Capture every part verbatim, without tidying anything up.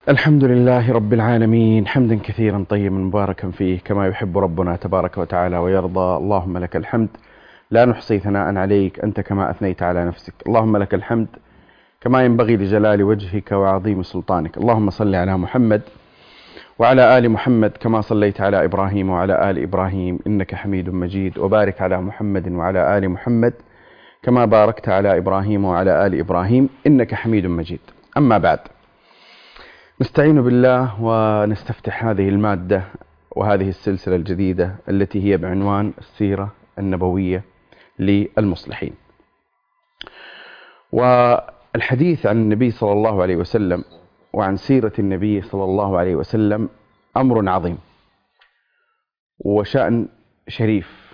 الحمد لله رب العالمين حمدا كثيرا طيبا مباركا فيه كما يحب ربنا تبارك وتعالى ويرضى. اللهم لك الحمد لا نحصي ثناء عليك أنت كما أثنيت على نفسك. اللهم لك الحمد كما ينبغي لجلال وجهك وعظيم سلطانك. اللهم صل على محمد وعلى آل محمد كما صليت على إبراهيم وعلى آل إبراهيم إنك حميد مجيد، وبارك على محمد وعلى آل محمد كما باركت على إبراهيم وعلى آل إبراهيم إنك حميد مجيد. أما بعد، نستعين بالله ونستفتح هذه المادة وهذه السلسلة الجديدة التي هي بعنوان السيرة النبوية للمصلحين. والحديث عن النبي صلى الله عليه وسلم وعن سيرة النبي صلى الله عليه وسلم أمر عظيم وشأن شريف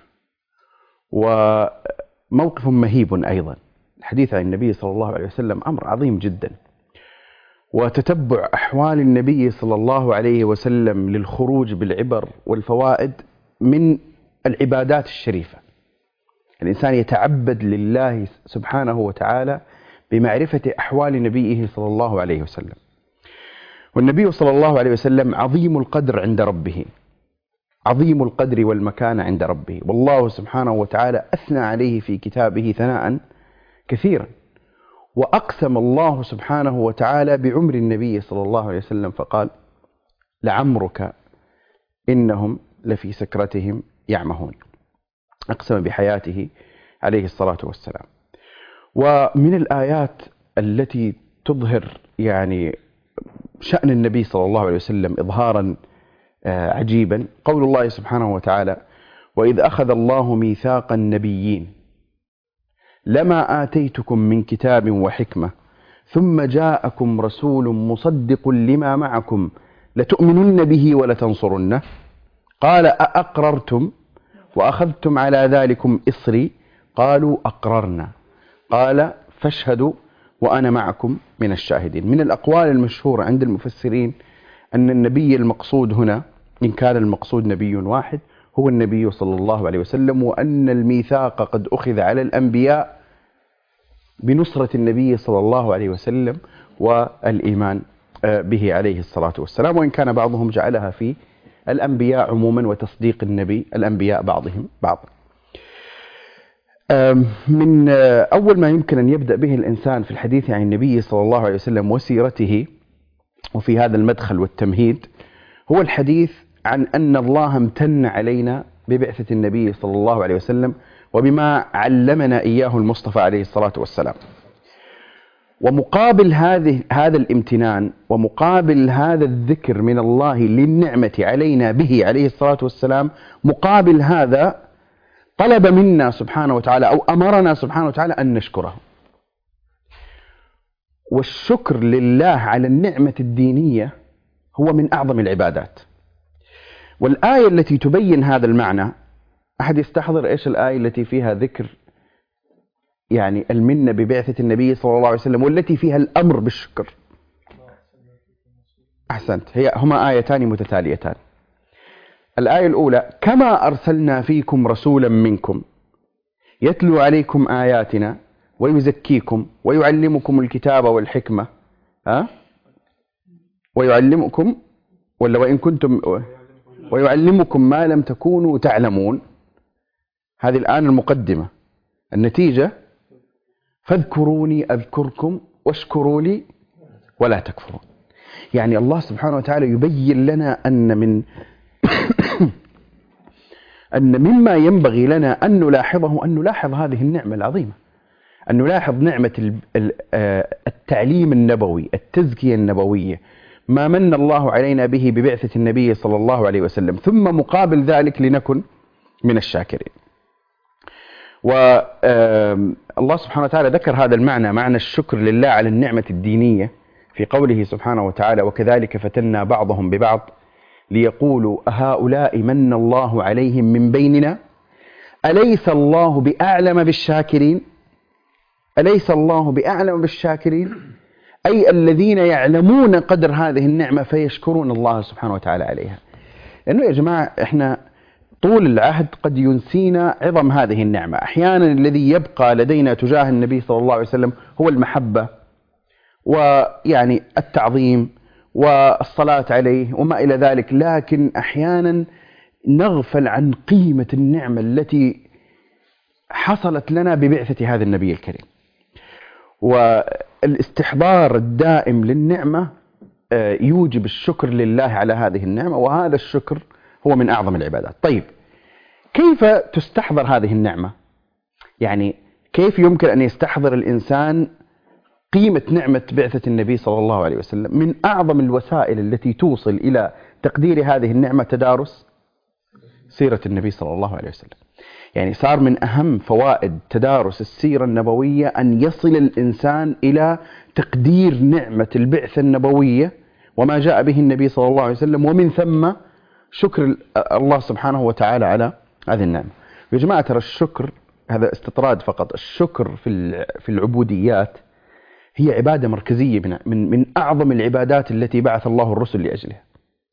وموقف مهيب أيضا. الحديث عن النبي صلى الله عليه وسلم أمر عظيم جدا، وتتبع أحوال النبي صلى الله عليه وسلم للخروج بالعبر والفوائد من العبادات الشريفة. الإنسان يتعبد لله سبحانه وتعالى بمعرفة أحوال نبيه صلى الله عليه وسلم. والنبي صلى الله عليه وسلم عظيم القدر عند ربه، عظيم القدر والمكانة عند ربه، والله سبحانه وتعالى أثنى عليه في كتابه ثناء كثيرا. وأقسم الله سبحانه وتعالى بعمر النبي صلى الله عليه وسلم فقال: لعمرك إنهم لفي سكرتهم يعمهون. أقسم بحياته عليه الصلاة والسلام. ومن الآيات التي تظهر يعني شأن النبي صلى الله عليه وسلم إظهارا عجيبا قول الله سبحانه وتعالى: وإذ أخذ الله ميثاق النبيين لما آتيتكم من كتاب وحكمة ثم جاءكم رسول مصدق لما معكم لتؤمنن به ولتنصرنه قال أأقررتم وأخذتم على ذلكم إصري قالوا أقررنا قال فاشهدوا وأنا معكم من الشاهدين. من الأقوال المشهورة عند المفسرين أن النبي المقصود هنا، إن كان المقصود نبي واحد، هو النبي صلى الله عليه وسلم، وأن الميثاق قد أخذ على الأنبياء بنصرة النبي صلى الله عليه وسلم والإيمان به عليه الصلاة والسلام، وإن كان بعضهم جعلها في الأنبياء عموما وتصديق النبي الأنبياء بعضهم بعضا. من أول ما يمكن أن يبدأ به الإنسان في الحديث عن النبي صلى الله عليه وسلم وسيرته، وفي هذا المدخل والتمهيد، هو الحديث عن أن الله امتن علينا ببعثة النبي صلى الله عليه وسلم وبما علمنا إياه المصطفى عليه الصلاة والسلام. ومقابل هذه هذا الامتنان ومقابل هذا الذكر من الله للنعمة علينا به عليه الصلاة والسلام، مقابل هذا طلب منا سبحانه وتعالى أو أمرنا سبحانه وتعالى أن نشكره. والشكر لله على النعمة الدينية هو من أعظم العبادات. والآية التي تبين هذا المعنى، أحد يستحضر إيش الآية التي فيها ذكر يعني المنة ببعثة النبي صلى الله عليه وسلم والتي فيها الأمر بالشكر؟ أحسنت، هي هما آيتان متتاليتان. الآية الأولى: كما أرسلنا فيكم رسولا منكم يتلو عليكم آياتنا ويزكيكم ويعلمكم الكتاب والحكمة ها ويعلمكم ولا وإن كنتم ويعلمكم ما لم تكونوا تعلمون. هذه الآن المقدمة. النتيجة: فاذكروني أذكركم واشكروا لي ولا تكفرون. يعني الله سبحانه وتعالى يبين لنا أن من أن مما ينبغي لنا أن نلاحظه أن نلاحظ هذه النعمة العظيمة، أن نلاحظ نعمة التعليم النبوي، التزكية النبوية، ما من الله علينا به ببعثة النبي صلى الله عليه وسلم، ثم مقابل ذلك لنكن من الشاكرين. والله سبحانه وتعالى ذكر هذا المعنى، معنى الشكر لله على النعمة الدينية، في قوله سبحانه وتعالى: وكذلك فتنا بعضهم ببعض ليقولوا أهؤلاء من الله عليهم من بيننا أليس الله بأعلم بالشاكرين. أليس الله بأعلم بالشاكرين أي الذين يعلمون قدر هذه النعمة فيشكرون الله سبحانه وتعالى عليها. لأنه يا جماعة إحنا طول العهد قد ينسينا عظم هذه النعمة. أحيانا الذي يبقى لدينا تجاه النبي صلى الله عليه وسلم هو المحبة ويعني التعظيم والصلاة عليه وما إلى ذلك، لكن أحيانا نغفل عن قيمة النعمة التي حصلت لنا ببعثة هذا النبي الكريم. والاستحضار الدائم للنعمة يوجب الشكر لله على هذه النعمة، وهذا الشكر هو من أعظم العبادات. طيب كيف تستحضر هذه النعمة؟ يعني كيف يمكن أن يستحضر الإنسان قيمة نعمة بعثة النبي صلى الله عليه وسلم؟ من أعظم الوسائل التي توصل إلى تقدير هذه النعمة تدارس سيرة النبي صلى الله عليه وسلم. يعني صار من أهم فوائد تدارس السيرة النبوية أن يصل الإنسان إلى تقدير نعمة البعثة النبوية وما جاء به النبي صلى الله عليه وسلم، ومن ثم شكر الله سبحانه وتعالى على هذه النعمة. يا جماعة ترى الشكر هذا استطراد فقط، الشكر في في العبوديات هي عبادة مركزية من من من أعظم العبادات التي بعث الله الرسل لأجلها.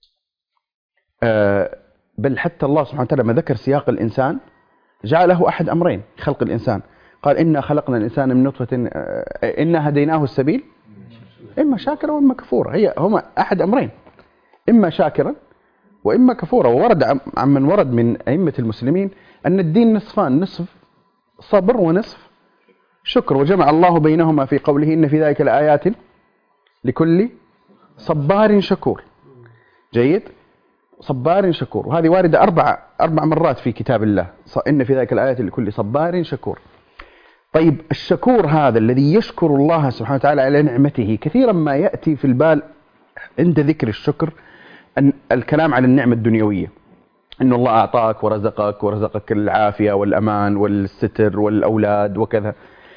أه بل حتى الله سبحانه وتعالى ما ذكر سياق الإنسان جعله أحد أمرين خلق الإنسان، قال إنا خلقنا الإنسان من نطفة إنا هديناه السبيل إما شاكرا وإما كفورا. هي هما أحد أمرين، إما شاكرا وإما كفورا. وورد عمن ورد من أئمة المسلمين أن الدين نصفان، نصف صبر ونصف شكر، وجمع الله بينهما في قوله إن في ذلك لآيات لكل صبار شكور. جيد، صبار شكور، وهذه واردة أربع أربع مرات في كتاب الله، إن في ذلك الآيات لكل صبار شكور. طيب الشكور هذا الذي يشكر الله سبحانه وتعالى على نعمته، كثيرا ما يأتي في البال عند ذكر الشكر أن الكلام على النعمة الدنيوية، إن الله أعطاك ورزقك ورزقك العافية والأمان والستر والأولاد وكذا.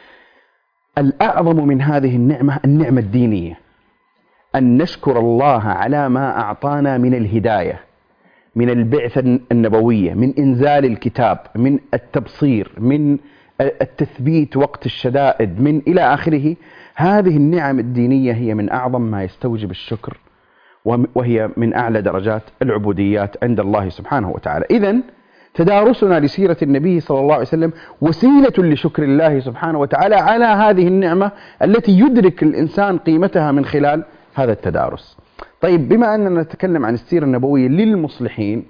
الأعظم من هذه النعمة النعمة الدينية، أن نشكر الله على ما أعطانا من الهداية، من البعثة النبوية، من إنزال الكتاب، من التبصير، من التثبيت وقت الشدائد، من إلى آخره. هذه النعم الدينية هي من أعظم ما يستوجب الشكر، وهي من أعلى درجات العبوديات عند الله سبحانه وتعالى. إذن تدارسنا لسيرة النبي صلى الله عليه وسلم وسيلة لشكر الله سبحانه وتعالى على هذه النعمة التي يدرك الإنسان قيمتها من خلال هذا التدارس. طيب بما أننا نتكلم عن السيرة النبوية للمصلحين،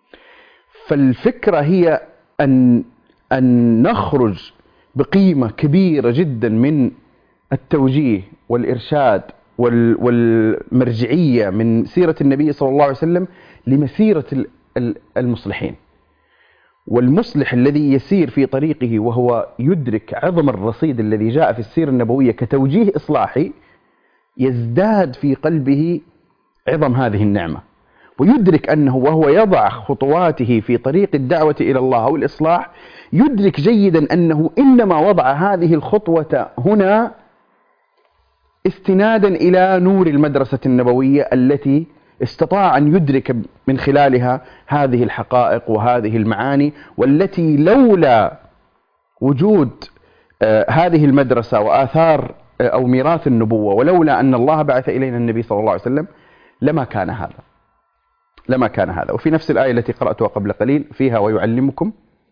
فالفكرة هي أن أن نخرج بقيمة كبيرة جدا من التوجيه والإرشاد والمرجعية من سيرة النبي صلى الله عليه وسلم لمسيرة المصلحين. والمصلح الذي يسير في طريقه وهو يدرك عظم الرصيد الذي جاء في السيرة النبوية كتوجيه إصلاحي، يزداد في قلبه عظم هذه النعمة، ويدرك أنه وهو يضع خطواته في طريق الدعوة إلى الله أو الإصلاح، يدرك جيدا أنه إنما وضع هذه الخطوة هنا استنادا إلى نور المدرسة النبوية التي استطاع أن يدرك من خلالها هذه الحقائق وهذه المعاني، والتي لولا وجود هذه المدرسة وآثار أو ميراث النبوة، ولولا أن الله بعث إلينا النبي صلى الله عليه وسلم، لما كان هذا لما كان هذا. وفي نفس الآية التي قرأتها قبل قليل فيها ويعلمكم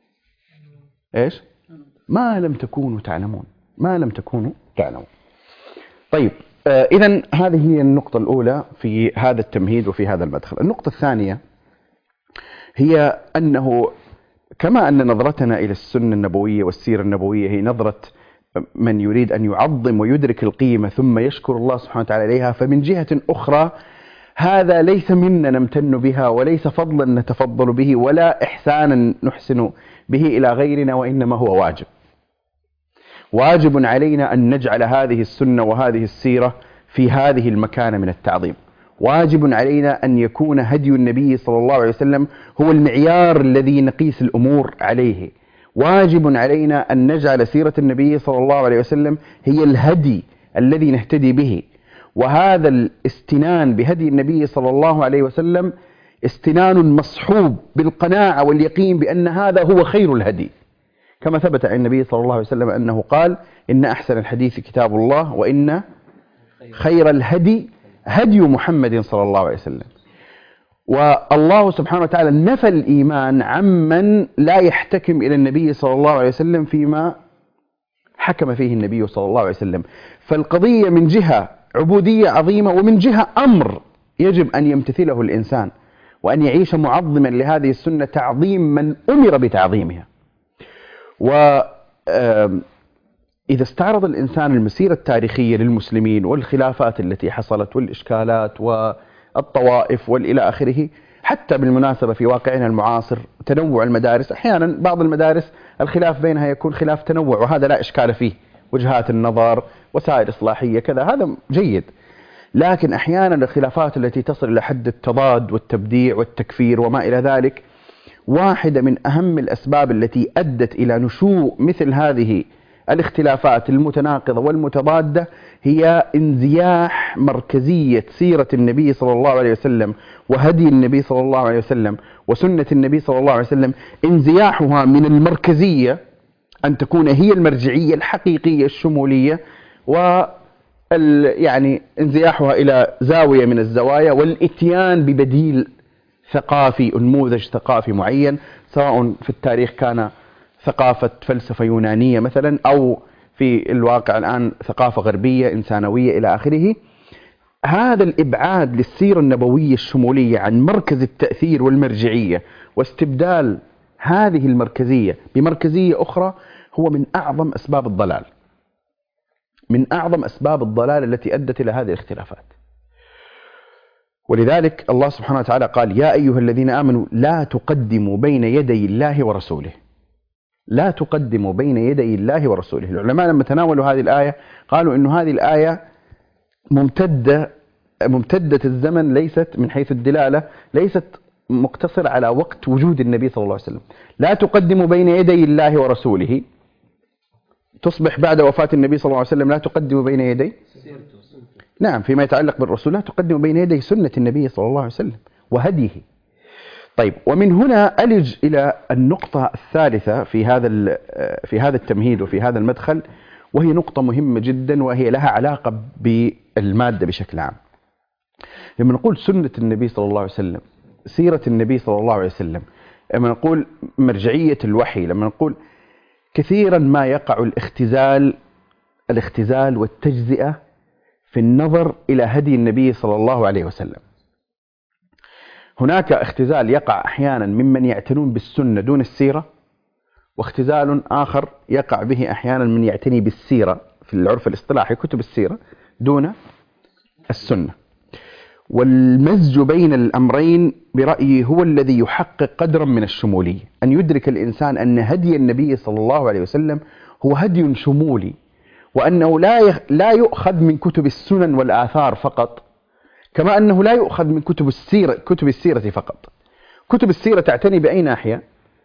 إيش ما لم تكونوا تعلمون ما لم تكونوا تعلمون. طيب آه إذن هذه هي النقطة الأولى في هذا التمهيد وفي هذا المدخل. النقطة الثانية هي أنه كما أن نظرتنا إلى السنة النبوية والسيرة النبوية هي نظرة من يريد أن يعظم ويدرك القيمة ثم يشكر الله سبحانه وتعالى عليها، فمن جهة أخرى هذا ليس منا نمتن بها، وليس فضلا نتفضل به، ولا إحسانا نحسن به إلى غيرنا، وإنما هو واجب واجب علينا أن نجعل هذه السنة وهذه السيرة في هذه المكانة من التعظيم. واجب علينا أن يكون هدي النبي صلى الله عليه وسلم هو المعيار الذي نقيس الأمور عليه. واجب علينا أن نجعل سيرة النبي صلى الله عليه وسلم هي الهدي الذي نهتدي به. وهذا الاستنان بهدي النبي صلى الله عليه وسلم استنان مصحوب بالقناعة واليقين بأن هذا هو خير الهدي، كما ثبت عن النبي صلى الله عليه وسلم أنه قال إن أحسن الحديث كتاب الله وإن خير الهدي هدي محمد صلى الله عليه وسلم. والله سبحانه وتعالى نفى الإيمان عمن لا يحتكم إلى النبي صلى الله عليه وسلم فيما حكم فيه النبي صلى الله عليه وسلم. فالقضية من جهة عبودية عظيمة، ومن جهة أمر يجب أن يمتثله الإنسان وأن يعيش معظما لهذه السنة تعظيم من أمر بتعظيمها. وإذا استعرض الإنسان المسيرة التاريخية للمسلمين والخلافات التي حصلت والإشكالات والطوائف والإلى آخره، حتى بالمناسبة في واقعنا المعاصر تنوع المدارس، أحيانا بعض المدارس الخلاف بينها يكون خلاف تنوع، وهذا لا إشكال فيه، وجهات النظر وسائل إصلاحية كذا، هذا جيد. لكن أحيانا الخلافات التي تصل إلى حد التضاد والتبديع والتكفير وما إلى ذلك، واحدة من أهم الأسباب التي أدت إلى نشوء مثل هذه الاختلافات المتناقضة والمتضادة هي انزياح مركزية سيرة النبي صلى الله عليه وسلم وهدي النبي صلى الله عليه وسلم وسنة النبي صلى الله عليه وسلم، انزياحها من المركزية أن تكون هي المرجعية الحقيقية الشمولية، و يعني انزياحها إلى زاوية من الزوايا، والإتيان ببديل ثقافي، نموذج ثقافي معين، سواء في التاريخ كان ثقافة فلسفة يونانية مثلا، أو في الواقع الآن ثقافة غربية إنسانوية إلى آخره. هذا الإبعاد للسيرة النبوية الشمولية عن مركز التأثير والمرجعية واستبدال هذه المركزية بمركزية أخرى هو من أعظم أسباب الضلال، من أعظم أسباب الضلال التي أدت إلى هذه الاختلافات. ولذلك الله سبحانه وتعالى قال: يا أيها الذين آمنوا لا تقدموا بين يدي الله ورسوله. لا تقدموا بين يدي الله ورسوله. العلماء لما تناولوا هذه الآية قالوا إنه هذه الآية ممتدة ممتدة الزمن، ليست من حيث الدلالة ليست مقتصرة على وقت وجود النبي صلى الله عليه وسلم. لا تقدموا بين يدي الله ورسوله، تصبح بعد وفاة النبي صلى الله عليه وسلم لا تقدموا بين يدي، نعم، فيما يتعلق بالرسول لا تقدموا بين يدي سنة النبي صلى الله عليه وسلم وهديه. طيب، ومن هنا ألج إلى النقطة الثالثة في هذا في هذا التمهيد وفي هذا المدخل، وهي نقطة مهمة جدا، وهي لها علاقة بالمادة بشكل عام. لما نقول سنة النبي صلى الله عليه وسلم، سيرة النبي صلى الله عليه وسلم، لما نقول مرجعية الوحي، لما نقول كثيرا ما يقع الاختزال الاختزال والتجزئة في النظر إلى هدي النبي صلى الله عليه وسلم. هناك اختزال يقع أحيانا ممن يعتنون بالسنة دون السيرة، واختزال آخر يقع به أحيانا من يعتني بالسيرة في العرف الاصطلاحي كتب السيرة دون السنة. والمزج بين الأمرين برأيي هو الذي يحقق قدرا من الشمولية، أن يدرك الإنسان أن هدي النبي صلى الله عليه وسلم هو هدي شمولي، وأنه لا لا يؤخذ من كتب السنن والآثار فقط، كما أنه لا يؤخذ من كتب السيرة كتب السيرة فقط. كتب السيرة تعتني بأي ناحية؟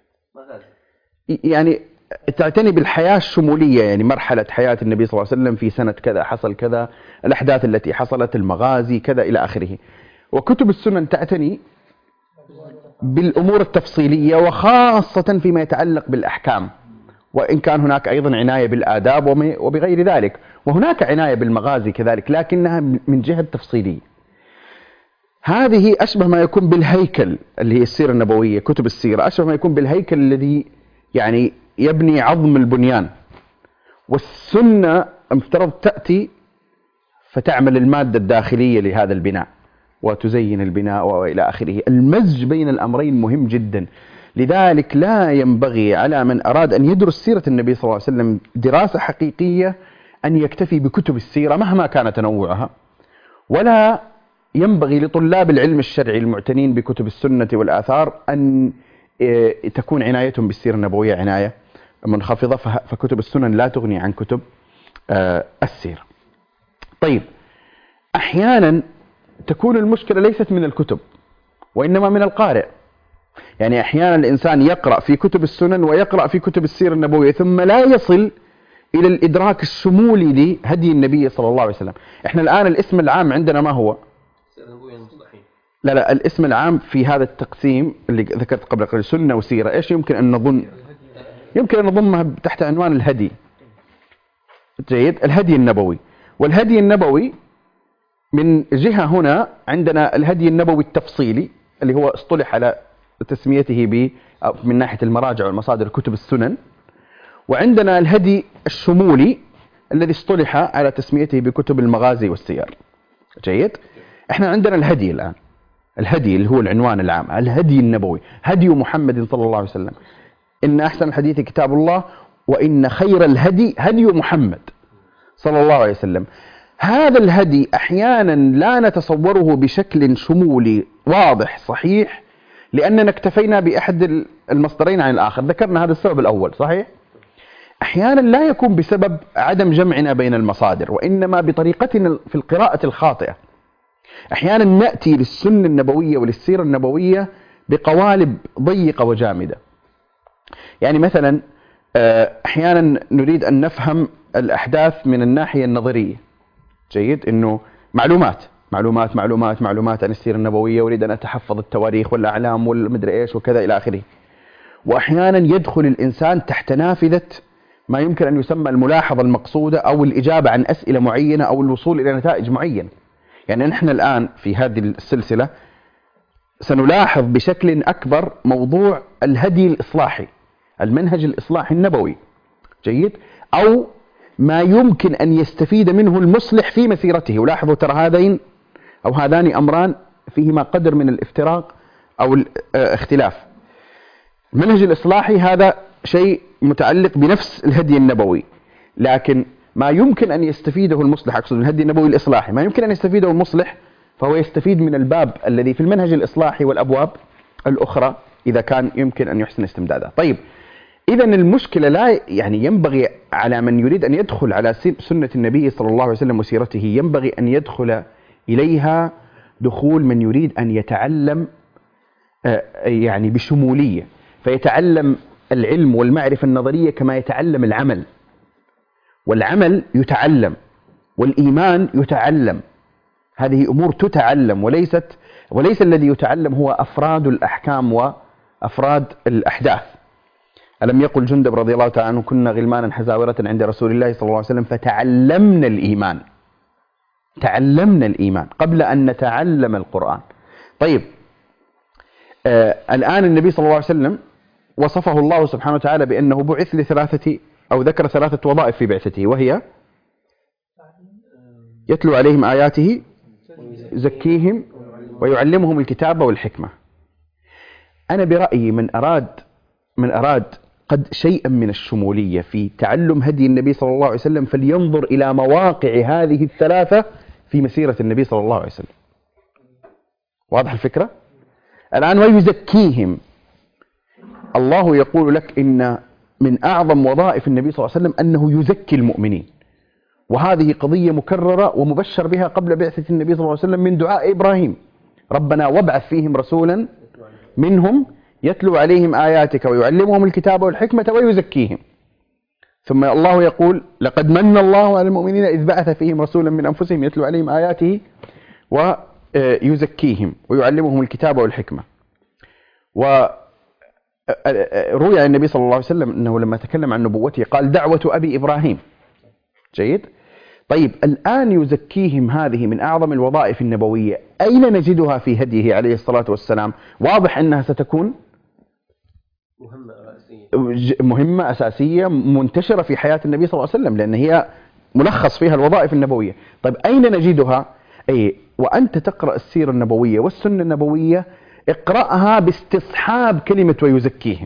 يعني تعتني بالحياة الشمولية، يعني مرحلة حياة النبي صلى الله عليه وسلم في سنة كذا حصل كذا، الأحداث التي حصلت، المغازي كذا إلى آخره. وكتب السنن تعتني بالأمور التفصيلية، وخاصة فيما يتعلق بالأحكام، وإن كان هناك أيضا عناية بالآداب وبغير ذلك، وهناك عناية بالمغازي كذلك، لكنها من جهة تفصيلية. هذه أشبه ما يكون بالهيكل اللي هي السيرة النبوية، كتب السيرة أشبه ما يكون بالهيكل الذي يعني يبني عظم البنيان، والسنة مفترض تأتي فتعمل المادة الداخلية لهذا البناء وتزين البناء وإلى آخره. المزج بين الأمرين مهم جدا، لذلك لا ينبغي على من أراد أن يدرس سيرة النبي صلى الله عليه وسلم دراسة حقيقية أن يكتفي بكتب السيرة مهما كان تنوعها، ولا ينبغي لطلاب العلم الشرعي المعتنين بكتب السنة والآثار أن تكون عنايتهم بالسيرة النبوية عناية منخفضة، فكتب السنن لا تغني عن كتب السيرة. طيب، أحيانا تكون المشكلة ليست من الكتب وإنما من القارئ. يعني أحيانا الإنسان يقرأ في كتب السنن ويقرأ في كتب السيرة النبوية ثم لا يصل إلى الإدراك الشمولي لهدي النبي صلى الله عليه وسلم. إحنا الآن الاسم العام عندنا ما هو؟ لا لا الاسم العام في هذا التقسيم اللي ذكرت قبل قليل سنة وسيرة، إيش يمكن أن نظن؟ يمكن أن نضمها تحت عنوان الهدي. جيد، الهدي النبوي. والهدي النبوي من جهة هنا عندنا الهدي النبوي التفصيلي اللي هو اصطلح على تسميته ب من ناحية المراجع والمصادر كتب السنن، وعندنا الهدي الشمولي الذي اصطلح على تسميته بكتب المغازي والسير. جيد. احنا عندنا الهدي الآن، الهدي اللي هو العنوان العام، الهدي النبوي، هدي محمد صلى الله عليه وسلم. إن أحسن الحديث كتاب الله، وإن خير الهدي هدي محمد صلى الله عليه وسلم. هذا الهدي أحيانا لا نتصوره بشكل شمولي واضح صحيح، لأننا اكتفينا بأحد المصدرين عن الآخر. ذكرنا هذا السبب الأول صحيح. أحيانا لا يكون بسبب عدم جمعنا بين المصادر، وإنما بطريقتنا في القراءة الخاطئة. أحيانا نأتي للسنة النبوية وللسيرة النبوية بقوالب ضيقة وجامدة. يعني مثلا أحيانا نريد أن نفهم الأحداث من الناحية النظرية. جيد. إنه معلومات معلومات معلومات معلومات عن السيرة النبوية، أريد أن أتحفظ التواريخ والأعلام والمدري إيش وكذا إلى آخره. وأحيانا يدخل الإنسان تحت نافذة ما يمكن أن يسمى الملاحظة المقصودة، أو الإجابة عن أسئلة معينة، أو الوصول إلى نتائج معينة. يعني نحن الآن في هذه السلسلة سنلاحظ بشكل أكبر موضوع الهدي الإصلاحي، المنهج الإصلاحي النبوي. جيد. أو ما يمكن أن يستفيد منه المصلح في مسيرته. ولاحظوا ترى هذين أو هذان أمران فيهما قدر من الافتراق أو الاختلاف. المنهج الإصلاحي هذا شيء متعلق بنفس الهدي النبوي، لكن ما يمكن أن يستفيده المصلح، أقصد الهدي النبوي الإصلاحي، ما يمكن أن يستفيده المصلح فهو يستفيد من الباب الذي في المنهج الإصلاحي والأبواب الأخرى إذا كان يمكن أن يحسن استمدادها. طيب، إذا المشكلة لا يعني ينبغي على من يريد أن يدخل على سنة النبي صلى الله عليه وسلم وسيرته، ينبغي أن يدخل إليها دخول من يريد أن يتعلم يعني بشمولية، فيتعلم العلم والمعرفة النظرية كما يتعلم العمل، والعمل يتعلم، والإيمان يتعلم. هذه أمور تتعلم، وليست وليس الذي يتعلم هو أفراد الأحكام وأفراد الأحداث. ألم يقل جندب رضي الله تعالى عنه: كنا غلمانا حزاورة عند رسول الله صلى الله عليه وسلم فتعلمنا الإيمان. تعلمنا الإيمان قبل أن نتعلم القرآن. طيب، آه الآن النبي صلى الله عليه وسلم وصفه الله سبحانه وتعالى بأنه بعث لثلاثة، أو ذكر ثلاثة وظائف في بعثته، وهي يتلو عليهم آياته، يزكيهم، ويعلمهم الكتاب والحكمة. أنا برأيي من أراد من أراد قد شيئا من الشمولية في تعلم هدي النبي صلى الله عليه وسلم فلينظر إلى مواقع هذه الثلاثة في مسيرة النبي صلى الله عليه وسلم. واضح الفكرة؟ الآن ويزكيهم، الله يقول لك إن من أعظم وظائف النبي صلى الله عليه وسلم أنه يزكي المؤمنين، وهذه قضية مكررة ومبشر بها قبل بعثة النبي صلى الله عليه وسلم من دعاء إبراهيم: ربنا وابعث فيهم رسولا منهم يتلو عليهم آياتك ويعلمهم الكتاب والحكمة ويزكيهم. ثم الله يقول: لقد من الله على المؤمنين إذ بعث فيهم رسولا من أنفسهم يتلو عليهم آياته ويزكيهم ويعلمهم الكتاب والحكمة. وروي عن النبي صلى الله عليه وسلم أنه لما تكلم عن نبوته قال: دعوة أبي إبراهيم. جيد. طيب، الآن يزكيهم، هذه من أعظم الوظائف النبوية، أين نجدها في هديه عليه الصلاة والسلام؟ واضح أنها ستكون مهمة رئيسية، مهمة أساسية منتشرة في حياة النبي صلى الله عليه وسلم، لأن هي ملخص فيها الوظائف النبوية. طيب، أين نجدها؟ أي وأنت تقرأ السيرة النبوية والسنة النبوية، اقرأها باستصحاب كلمة ويزكيهم.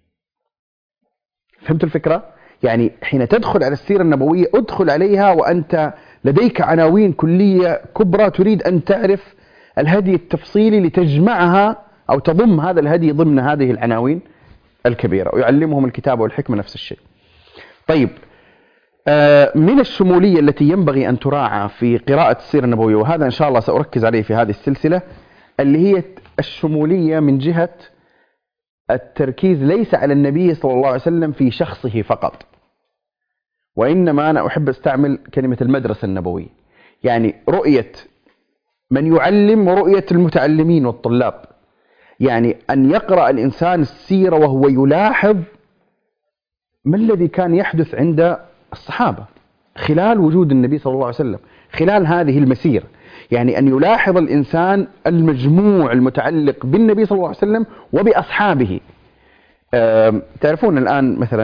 فهمت الفكرة؟ يعني حين تدخل على السيرة النبوية ادخل عليها وأنت لديك عناوين كلية كبرى تريد أن تعرف الهدي التفصيلي لتجمعها أو تضم هذا الهدي ضمن هذه العناوين الكبيرة. ويعلمهم الكتاب والحكمة نفس الشيء. طيب، من الشمولية التي ينبغي أن تراعى في قراءة السيرة النبوية، وهذا إن شاء الله سأركز عليه في هذه السلسلة، اللي هي الشمولية من جهة التركيز ليس على النبي صلى الله عليه وسلم في شخصه فقط، وإنما أنا أحب أستعمل كلمة المدرسة النبوية، يعني رؤية من يعلم ورؤية المتعلمين والطلاب. يعني أن يقرأ الإنسان السيرة وهو يلاحظ ما الذي كان يحدث عند الصحابة خلال وجود النبي صلى الله عليه وسلم، خلال هذه المسيرة. يعني أن يلاحظ الإنسان المجموع المتعلق بالنبي صلى الله عليه وسلم وبأصحابه. تعرفون الآن مثلا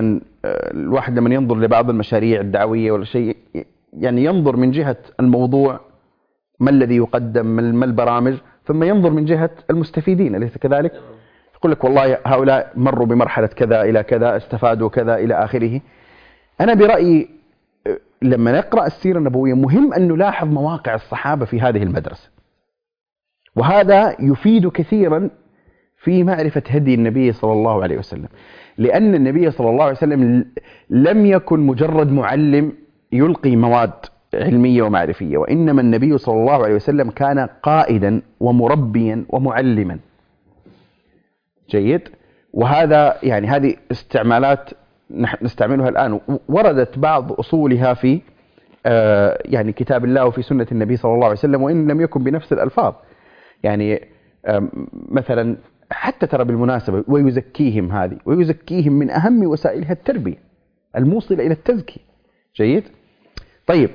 الواحد لما ينظر لبعض المشاريع الدعوية ولا شيء يعني ينظر من جهة الموضوع ما الذي يقدم ما البرامج، ثم ينظر من جهة المستفيدين، أليس كذلك؟ يقول لك والله هؤلاء مروا بمرحلة كذا إلى كذا، استفادوا كذا إلى آخره. أنا برأيي لما نقرأ السيرة النبوية مهم أن نلاحظ مواقع الصحابة في هذه المدرسة، وهذا يفيد كثيرا في معرفة هدي النبي صلى الله عليه وسلم، لأن النبي صلى الله عليه وسلم لم يكن مجرد معلم يلقي مواد علمية ومعرفية، وإنما النبي صلى الله عليه وسلم كان قائدا ومربيا ومعلما. جيد. وهذا يعني هذه استعمالات نحن نستعملها الآن، وردت بعض أصولها في يعني كتاب الله وفي سنة النبي صلى الله عليه وسلم، وإن لم يكن بنفس الألفاظ. يعني مثلا حتى ترى بالمناسبة ويزكيهم، هذه ويزكيهم من أهم وسائلها التربية الموصلة إلى التزكية. جيد. طيب،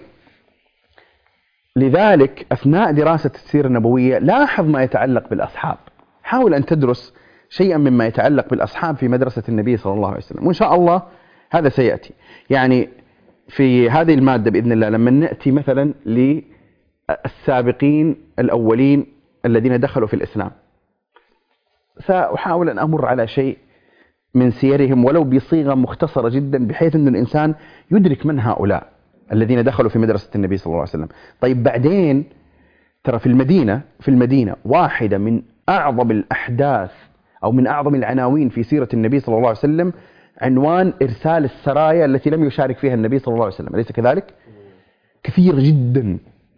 لذلك أثناء دراسة السيرة النبوية لاحظ ما يتعلق بالأصحاب، حاول أن تدرس شيئا مما يتعلق بالأصحاب في مدرسة النبي صلى الله عليه وسلم، وإن شاء الله هذا سيأتي. يعني في هذه المادة بإذن الله لما نأتي مثلا للسابقين الأولين الذين دخلوا في الإسلام، سأحاول أن أمر على شيء من سيرهم ولو بصيغة مختصرة جدا، بحيث أن الإنسان يدرك من هؤلاء الذين دخلوا في مدرسة النبي صلى الله عليه وسلم. طيب بعدين ترى في المدينة في المدينة واحدة من أعظم الأحداث أو من أعظم العناوين في سيرة النبي صلى الله عليه وسلم عنوان إرسال السرايا التي لم يشارك فيها النبي صلى الله عليه وسلم، أليس كذلك؟ كثير جدا.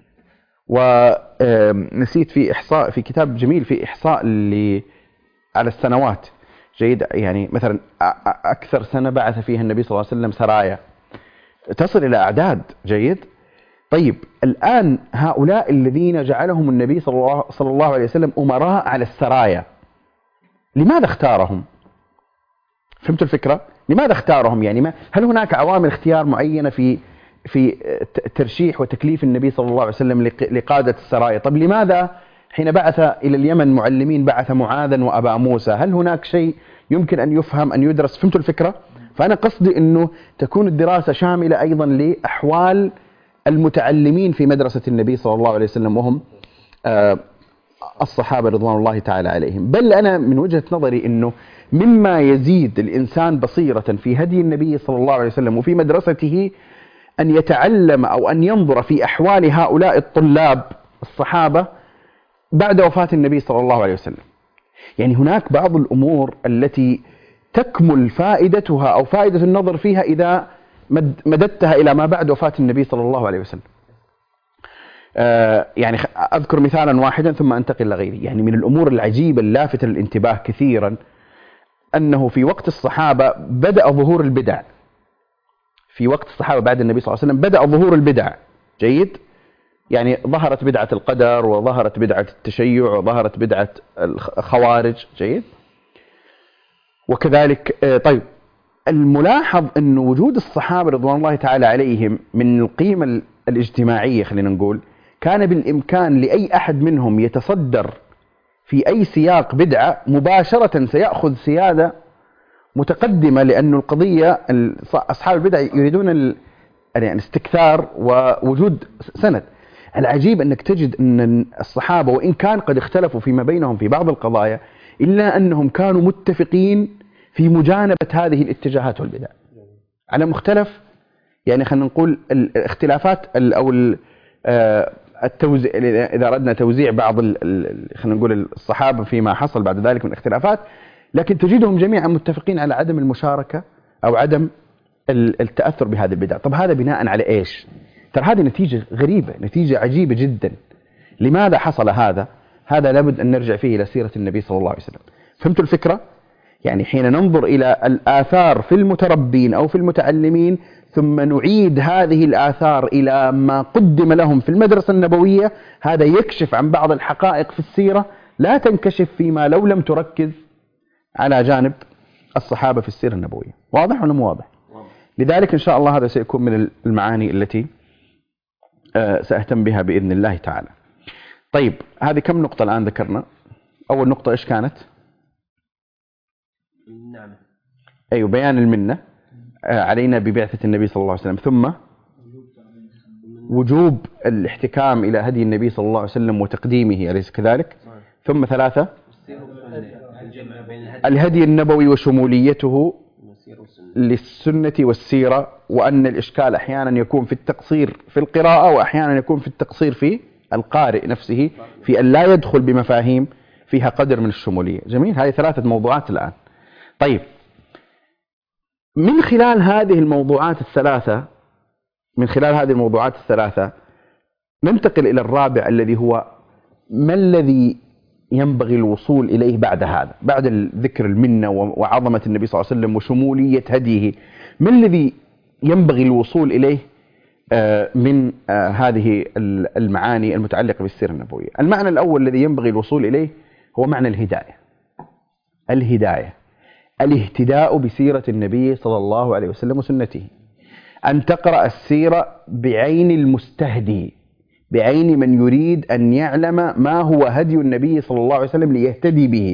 ونسيت في إحصاء في كتاب جميل في إحصاء اللي على السنوات. جيد. يعني مثلا أكثر سنة بعث فيها النبي صلى الله عليه وسلم سرايا تصل إلى أعداد. جيد. طيب الآن هؤلاء الذين جعلهم النبي صلى الله عليه وسلم أمراء على السرايا، لماذا اختارهم؟ فهمتوا الفكرة؟ لماذا اختارهم؟ يعني ما هل هناك عوامل اختيار معينة في في ترشيح وتكليف النبي صلى الله عليه وسلم لقادة السرايا؟ طب لماذا حين بعث إلى اليمن معلمين بعث معاذا وأبا موسى؟ هل هناك شيء يمكن أن يفهم أن يدرس؟ فهمتوا الفكرة؟ فأنا قصدي أنه تكون الدراسة شاملة أيضا لأحوال المتعلمين في مدرسة النبي صلى الله عليه وسلم، وهم الصحابة رضوان الله تعالى عليهم. بل أنا من وجهة نظري أنه مما يزيد الإنسان بصيرة في هدي النبي صلى الله عليه وسلم وفي مدرسته أن يتعلم أو أن ينظر في أحوال هؤلاء الطلاب الصحابة بعد وفاة النبي صلى الله عليه وسلم. يعني هناك بعض الأمور التي تكمل فائدتها أو فائدة النظر فيها إذا مددتها إلى ما بعد وفاة النبي صلى الله عليه وسلم. آه يعني أذكر مثالا واحدا ثم أنتقل لغيره. يعني من الأمور العجيبة اللافتة للانتباه كثيرا أنه في وقت الصحابة بدأ ظهور البدع. في وقت الصحابة بعد النبي صلى الله عليه وسلم بدأ ظهور البدع. جيد. يعني ظهرت بدعة القدر، وظهرت بدعة التشيع، وظهرت بدعة الخوارج. جيد. وكذلك طيب الملاحظ أن وجود الصحابة رضوان الله تعالى عليهم من القيمة الاجتماعية خلينا نقول كان بالإمكان لأي أحد منهم يتصدر في أي سياق بدعة مباشرة سيأخذ سيادة متقدمة، لأن القضية أصحاب البدع يريدون يعني الاستكثار ووجود سند. العجيب أنك تجد أن الصحابة وإن كان قد اختلفوا فيما بينهم في بعض القضايا إلا أنهم كانوا متفقين في مجانبة هذه الاتجاهات والبدع على مختلف، يعني خلينا نقول الاختلافات أو التوزيع، إذا أردنا توزيع بعض خلينا نقول الصحابة فيما حصل بعد ذلك من اختلافات، لكن تجدهم جميعا متفقين على عدم المشاركة أو عدم التأثر بهذه البدع. طب هذا بناء على إيش؟ ترى هذه نتيجة غريبة، نتيجة عجيبة جدا. لماذا حصل هذا؟ هذا لابد أن نرجع فيه إلى سيرة النبي صلى الله عليه وسلم. فهمتوا الفكرة؟ يعني حين ننظر إلى الآثار في المتربين أو في المتعلمين ثم نعيد هذه الآثار إلى ما قدم لهم في المدرسة النبوية، هذا يكشف عن بعض الحقائق في السيرة لا تنكشف فيما لو لم تركز على جانب الصحابة في السيرة النبوية. واضح ولا مو واضح؟ لذلك إن شاء الله هذا سيكون من المعاني التي سأهتم بها بإذن الله تعالى. طيب هذه كم نقطة الآن ذكرنا؟ أول نقطة إيش كانت؟ نعم. أيوة، بيان المنة علينا ببعثة النبي صلى الله عليه وسلم، ثم وجوب الاحتكام إلى هدي النبي صلى الله عليه وسلم وتقديمه، أليس كذلك؟ ثم ثلاثة الهدي النبوي وشموليته للسنة والسيرة، وأن الإشكال أحيانا يكون في التقصير في القراءة، وأحيانا يكون في التقصير في القارئ نفسه، في أن لا يدخل بمفاهيم فيها قدر من الشمولية. جميل، هذه ثلاثة موضوعات الآن. طيب، من خلال هذه الموضوعات الثلاثة من خلال هذه الموضوعات الثلاثة ننتقل إلى الرابع، الذي هو ما الذي ينبغي الوصول إليه بعد هذا، بعد ذكر المنة وعظمة النبي صلى الله عليه وسلم وشمولية هديه. ما الذي ينبغي الوصول إليه من هذه المعاني المتعلقة بالسيرة النبوية؟ المعنى الأول الذي ينبغي الوصول إليه هو معنى الهداية. الهداية الاهتداء بسيرة النبي صلى الله عليه وسلم وسنته، أن تقرأ السيرة بعين المستهدي، بعين من يريد أن يعلم ما هو هدي النبي صلى الله عليه وسلم ليهتدي به.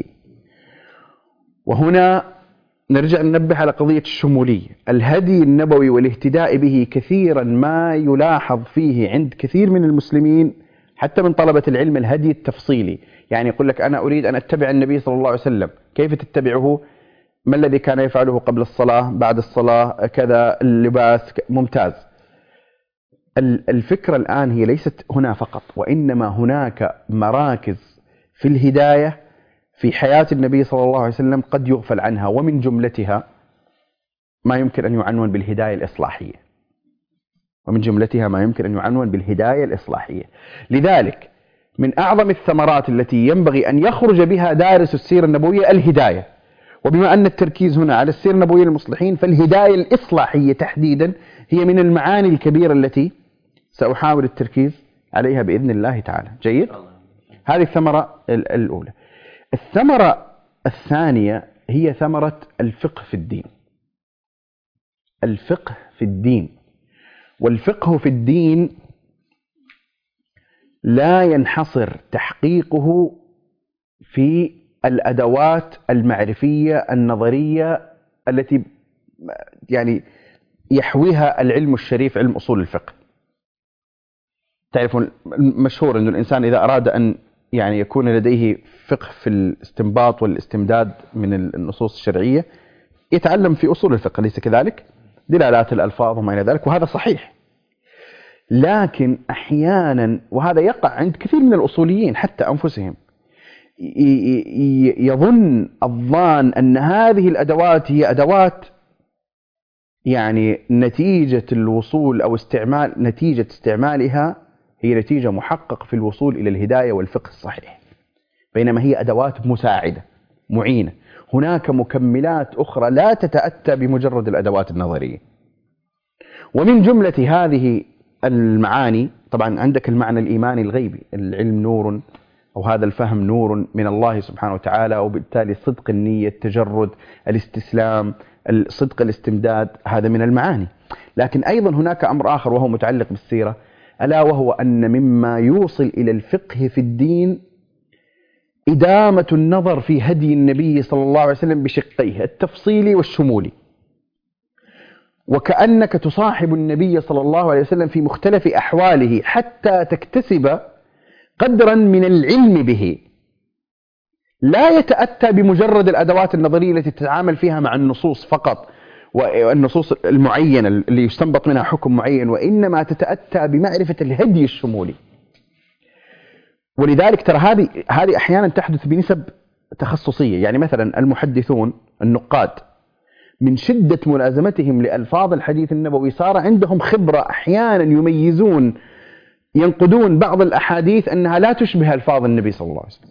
وهنا نرجع ننبه على قضية الشمولية. الهدي النبوي والاهتداء به كثيرا ما يلاحظ فيه عند كثير من المسلمين حتى من طلبة العلم الهدي التفصيلي، يعني يقول لك أنا أريد أن أتبع النبي صلى الله عليه وسلم، كيف تتبعه؟ ما الذي كان يفعله قبل الصلاة، بعد الصلاة، كذا، اللباس، ممتاز. الفكرة الآن هي ليست هنا فقط، وإنما هناك مراكز في الهداية في حياة النبي صلى الله عليه وسلم قد يغفل عنها، ومن جملتها ما يمكن أن يعنون بالهداية الإصلاحية ومن جملتها ما يمكن أن يعنون بالهداية الإصلاحية. لذلك من أعظم الثمرات التي ينبغي أن يخرج بها دارس السيرة النبوية الهداية. وبما أن التركيز هنا على السيرة النبوية للمصلحين، فالهداية الإصلاحية تحديدا هي من المعاني الكبيرة التي سأحاول التركيز عليها بإذن الله تعالى. جيد؟ هذه الثمرة الأولى. الثمرة الثانية هي ثمرة الفقه في الدين. الفقه في الدين، والفقه في الدين لا ينحصر تحقيقه في الأدوات المعرفية النظرية التي يعني يحويها العلم الشريف، علم أصول الفقه. تعرفون مشهور أن الإنسان إذا أراد أن يعني يكون لديه فقه في الاستنباط والاستمداد من النصوص الشرعية يتعلم في أصول الفقه، ليس كذلك؟ دلالات الألفاظ وما إلى ذلك، وهذا صحيح. لكن أحيانا، وهذا يقع عند كثير من الأصوليين حتى أنفسهم، يظن الظان أن هذه الأدوات هي أدوات يعني نتيجة الوصول أو استعمال نتيجة استعمالها هي نتيجة محقق في الوصول إلى الهداية والفقه الصحيح، بينما هي أدوات مساعدة معينة. هناك مكملات أخرى لا تتأتى بمجرد الأدوات النظرية. ومن جملة هذه المعاني طبعا عندك المعنى الإيماني الغيبي، العلم نور، أو هذا الفهم نور من الله سبحانه وتعالى، وبالتالي صدق النية، التجرد، الاستسلام، صدق الاستمداد، هذا من المعاني. لكن أيضا هناك أمر آخر وهو متعلق بالسيرة، ألا وهو أن مما يوصل إلى الفقه في الدين إدامة النظر في هدي النبي صلى الله عليه وسلم بشقيه التفصيلي والشمولي، وكأنك تصاحب النبي صلى الله عليه وسلم في مختلف أحواله حتى تكتسب قدرا من العلم به لا يتأتى بمجرد الأدوات النظرية التي تتعامل فيها مع النصوص فقط والنصوص المعينة اللي يستنبط منها حكم معين، وإنما تتأتى بمعرفة الهدي الشمولي. ولذلك ترى هذه هذه أحيانا تحدث بنسب تخصصية. يعني مثلا المحدثون النقاد من شدة ملازمتهم لألفاظ الحديث النبوي صار عندهم خبرة، أحيانا يميزون ينقدون بعض الأحاديث أنها لا تشبه ألفاظ النبي صلى الله عليه وسلم.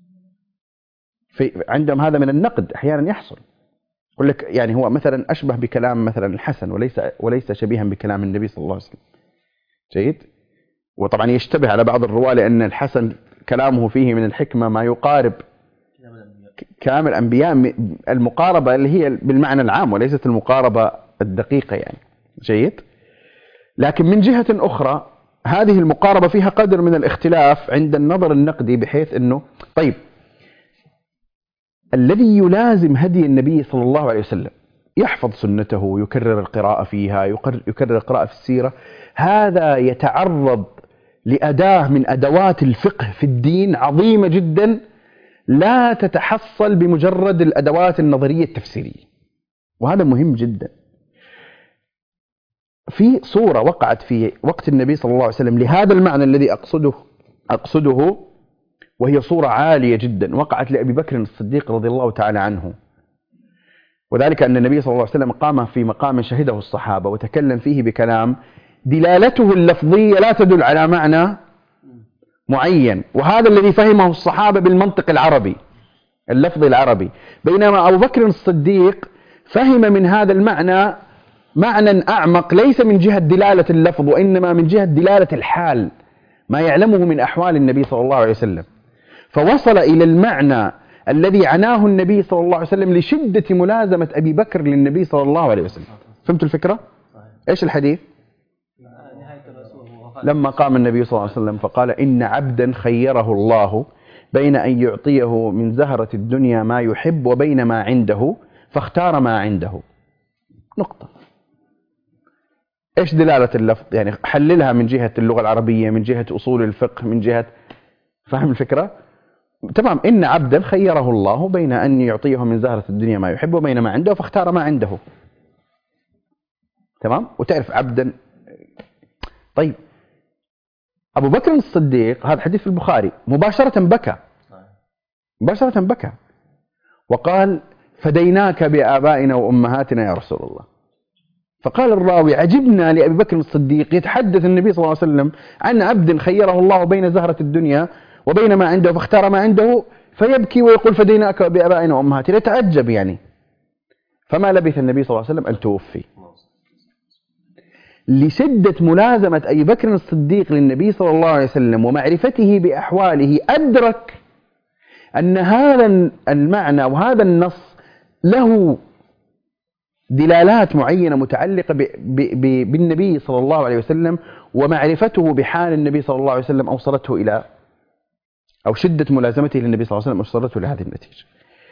في عندهم هذا من النقد أحيانا يحصل، يقول لك يعني هو مثلا أشبه بكلام مثلا الحسن وليس وليس شبيها بكلام النبي صلى الله عليه وسلم. جيد. وطبعا يشتبه على بعض الرواة لأن الحسن كلامه فيه من الحكمة ما يقارب كلام الأنبياء، المقاربة اللي هي بالمعنى العام وليست المقاربة الدقيقة يعني. جيد. لكن من جهة أخرى هذه المقاربة فيها قدر من الاختلاف عند النظر النقدي، بحيث أنه طيب الذي يلازم هدي النبي صلى الله عليه وسلم يحفظ سنته، يكرر القراءة فيها، يكرر القراءة في السيرة، هذا يتعرض لأداة من أدوات الفقه في الدين عظيمة جدا لا تتحصل بمجرد الأدوات النظرية التفسيرية، وهذا مهم جدا. في صورة وقعت في وقت النبي صلى الله عليه وسلم لهذا المعنى الذي أقصده أقصده وهي صورة عالية جدا، وقعت لأبي بكر الصديق رضي الله تعالى عنه، وذلك أن النبي صلى الله عليه وسلم قام في مقام شهده الصحابة وتكلم فيه بكلام دلالته اللفظية لا تدل على معنى معين، وهذا الذي فهمه الصحابة بالمنطق العربي اللفظ العربي، بينما أبو بكر الصديق فهم من هذا المعنى معنى أعمق ليس من جهة دلالة اللفظ وإنما من جهة دلالة الحال، ما يعلمه من أحوال النبي صلى الله عليه وسلم، فوصل إلى المعنى الذي عناه النبي صلى الله عليه وسلم لشدة ملازمة أبي بكر للنبي صلى الله عليه وسلم. فهمت الفكرة؟ إيش الحديث؟ لما قام النبي صلى الله عليه وسلم فقال إن عبدا خيره الله بين أن يعطيه من زهرة الدنيا ما يحب وبين ما عنده فاختار ما عنده. نقطة. إيش دلالة اللفظ؟ يعني حللها من جهة اللغة العربية، من جهة أصول الفقه، من جهة فهم الفكرة؟ تمام. إن عبدا خيره الله بين أن يعطيه من زهرة الدنيا ما يحب وبين ما عنده فاختار ما عنده. تمام. وتعرف عبدا. طيب أبو بكر الصديق هذا حديث في البخاري مباشرة بكى مباشرة بكى وقال فديناك بآبائنا وأمهاتنا يا رسول الله. فقال الراوي عجبنا لأبي بكر الصديق يتحدث النبي صلى الله عليه وسلم عن عبد خيره الله بين زهرة الدنيا وبين ما عنده فاختار ما عنده فيبكي ويقول فديناك بآبائنا وأمهاتنا. يتعجب يعني. فما لبث النبي صلى الله عليه وسلم أن توفي. لشدة ملازمة أبي بكر الصديق للنبي صلى الله عليه وسلم ومعرفته بأحواله أدرك أن هذا المعنى وهذا النص له دلالات معينة متعلقة ب ب ب بالنبي صلى الله عليه وسلم، ومعرفته بحال النبي صلى الله عليه وسلم أوصلته إلى أو شدة ملازمته للنبي صلى الله عليه وسلم أوصلته إلى هذه النتيجة.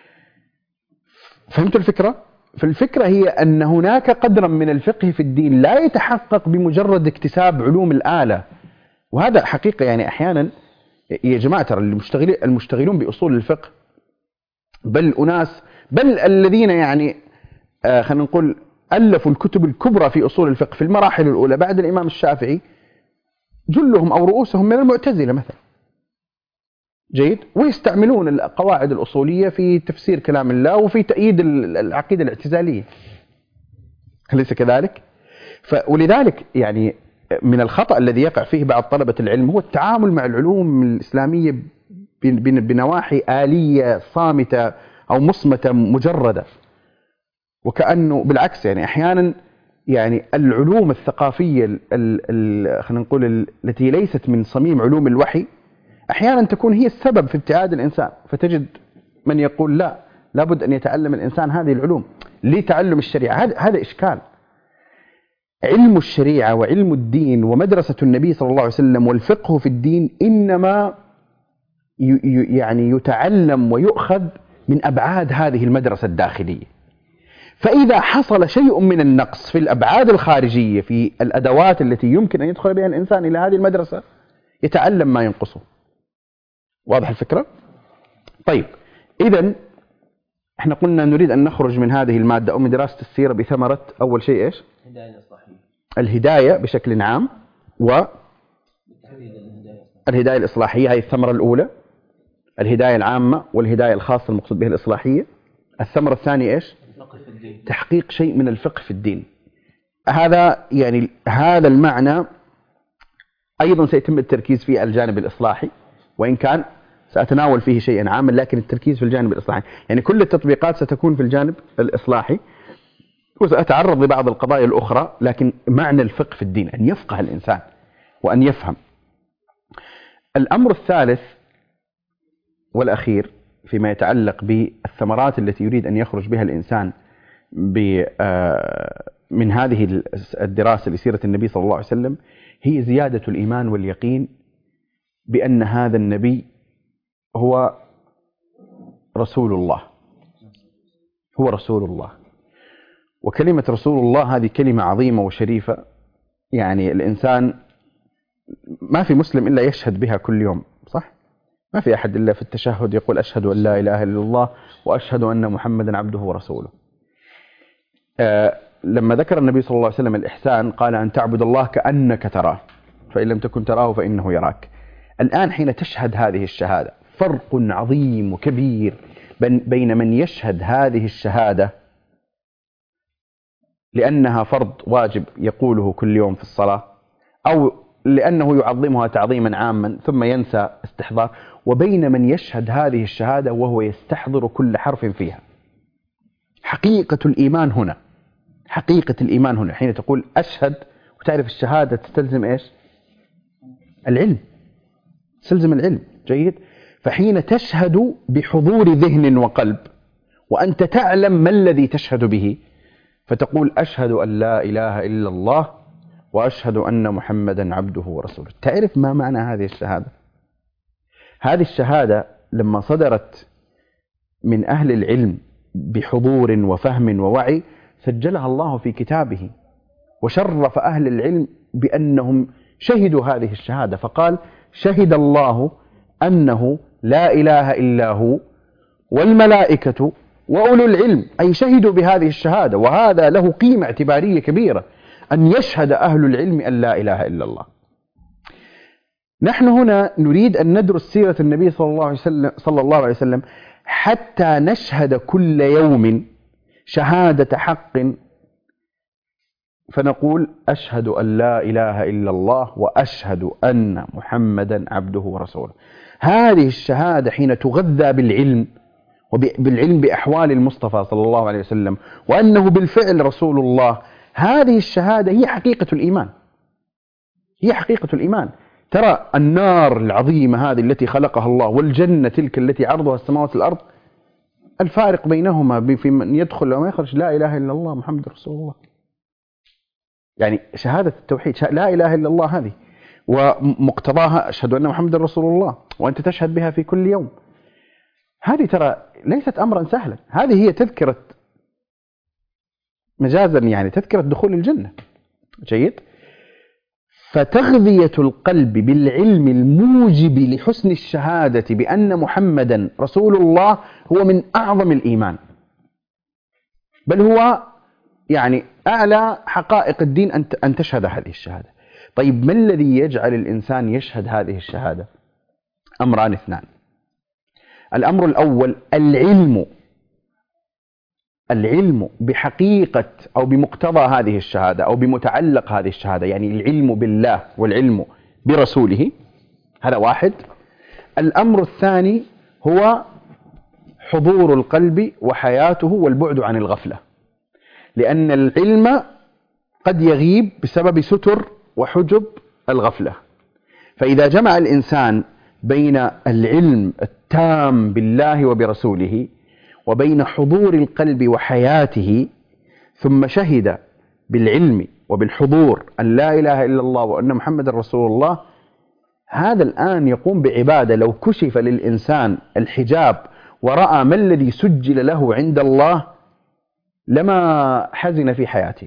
فهمت الفكرة؟ فالفكرة هي أن هناك قدرا من الفقه في الدين لا يتحقق بمجرد اكتساب علوم الآلة، وهذا حقيقة يعني أحيانا يا جماعة ترى المشتغلين المشتغلون بأصول الفقه بل أناس بل الذين يعني آه خلينا نقول ألفوا الكتب الكبرى في أصول الفقه في المراحل الأولى بعد الإمام الشافعي جلهم أو رؤوسهم من المعتزلة مثلا. جيد. ويستعملون القواعد الأصولية في تفسير كلام الله وفي تأييد العقيدة الاعتزالية. أليس كذلك؟ ولذلك يعني من الخطأ الذي يقع فيه بعض طلبة العلم هو التعامل مع العلوم الإسلامية بنواحي آلية صامتة أو مصمتة مجردة، وكأنه بالعكس يعني أحيانا يعني العلوم الثقافية خلينا نقول التي ليست من صميم علوم الوحي أحيانا تكون هي السبب في ابتعاد الإنسان، فتجد من يقول لا لابد أن يتعلم الإنسان هذه العلوم لتعلم الشريعة. هذا هذا إشكال. علم الشريعة وعلم الدين ومدرسة النبي صلى الله عليه وسلم والفقه في الدين إنما يعني يتعلم ويؤخذ من أبعاد هذه المدرسة الداخلية. فإذا حصل شيء من النقص في الأبعاد الخارجية في الأدوات التي يمكن أن يدخل بها الإنسان إلى هذه المدرسة يتعلم ما ينقصه. واضح الفكرة؟ طيب إذن احنا قلنا نريد أن نخرج من هذه المادة أو من دراسة السيرة بثمرة أول شيء إيش؟ الهداية الإصلاحية. الهداية بشكل عام و الهداية الإصلاحية هذه الثمرة الأولى. الهداية العامة والهداية الخاصة المقصود بها الإصلاحية. الثمرة الثانية إيش؟ تحقيق شيء من الفقه في الدين. هذا يعني هذا المعنى أيضا سيتم التركيز في الجانب الإصلاحي، وإن كان سأتناول فيه شيئا عاما لكن التركيز في الجانب الإصلاحي، يعني كل التطبيقات ستكون في الجانب الإصلاحي، وسأتعرض لبعض القضايا الأخرى، لكن معنى الفقه في الدين أن يفقه الإنسان وأن يفهم. الأمر الثالث والأخير فيما يتعلق بالثمرات التي يريد أن يخرج بها الإنسان من هذه الدراسة لسيرة النبي صلى الله عليه وسلم هي زيادة الإيمان واليقين بأن هذا النبي هو رسول الله هو رسول الله وكلمة رسول الله هذه كلمة عظيمة وشريفة، يعني الإنسان ما في مسلم إلا يشهد بها كل يوم، صح؟ ما في أحد إلا في التشهد يقول أشهد أن لا إله إلا الله وأشهد أن محمدا عبده ورسوله. آه لما ذكر النبي صلى الله عليه وسلم الإحسان قال أن تعبد الله كأنك تراه فإن لم تكن تراه فإنه يراك. الآن حين تشهد هذه الشهادة فرق عظيم وكبير بين من يشهد هذه الشهادة لأنها فرض واجب يقوله كل يوم في الصلاة، أو لأنه يعظمها تعظيما عاما ثم ينسى استحضار، وبين من يشهد هذه الشهادة وهو يستحضر كل حرف فيها. حقيقة الإيمان هنا، حقيقة الإيمان هنا حين تقول أشهد، وتعرف الشهادة تستلزم إيش؟ العلم، تستلزم العلم. جيد. فحين تشهد بحضور ذهن وقلب وأنت تعلم ما الذي تشهد به، فتقول أشهد أن لا إله إلا الله وأشهد أن محمدا عبده ورسوله. تعرف ما معنى هذه الشهادة؟ هذه الشهادة لما صدرت من أهل العلم بحضور وفهم ووعي سجلها الله في كتابه، وشرف أهل العلم بأنهم شهدوا هذه الشهادة، فقال شهد الله أنه لا إله إلا هو والملائكة وأولو العلم، أي شهدوا بهذه الشهادة، وهذا له قيمة اعتبارية كبيرة أن يشهد أهل العلم أن لا إله إلا الله. نحن هنا نريد أن ندرس سيرة النبي صلى الله عليه وسلم, صلى الله عليه وسلم حتى نشهد كل يوم شهادة حق، فنقول أشهد أن لا إله إلا الله وأشهد أن محمدا عبده ورسوله. هذه الشهادة حين تغذى بالعلم، وبالعلم بأحوال المصطفى صلى الله عليه وسلم وأنه بالفعل رسول الله، هذه الشهادة هي حقيقة الإيمان، هي حقيقة الإيمان. ترى النار العظيمة هذه التي خلقها الله والجنة تلك التي عرضها السماوات والأرض، الفارق بينهما في من يدخل وما يخرج لا إله إلا الله محمد رسول الله. يعني شهادة التوحيد لا إله إلا الله هذه ومقتضاها أشهد أن محمد رسول الله، وأنت تشهد بها في كل يوم. هذه ترى ليست أمرا سهلا، هذه هي تذكرة مجازا يعني تذكرة دخول الجنة. جيد. فتغذية القلب بالعلم الموجب لحسن الشهادة بأن محمدا رسول الله هو من أعظم الإيمان، بل هو يعني أعلى حقائق الدين أن تشهد هذه الشهادة. طيب ما الذي يجعل الإنسان يشهد هذه الشهادة؟ أمران اثنان. الأمر الأول العلم، العلم بحقيقة أو بمقتضى هذه الشهادة أو بمتعلق هذه الشهادة، يعني العلم بالله والعلم برسوله، هذا واحد. الأمر الثاني هو حضور القلب وحياته والبعد عن الغفلة، لأن العلم قد يغيب بسبب ستر وحجب الغفلة. فإذا جمع الإنسان بين العلم التام بالله وبرسوله وبين حضور القلب وحياته، ثم شهد بالعلم وبالحضور أن لا إله إلا الله وأن محمد رسول الله، هذا الآن يقوم بعبادة لو كشف للإنسان الحجاب ورأى ما الذي سجل له عند الله لما حزن في حياته.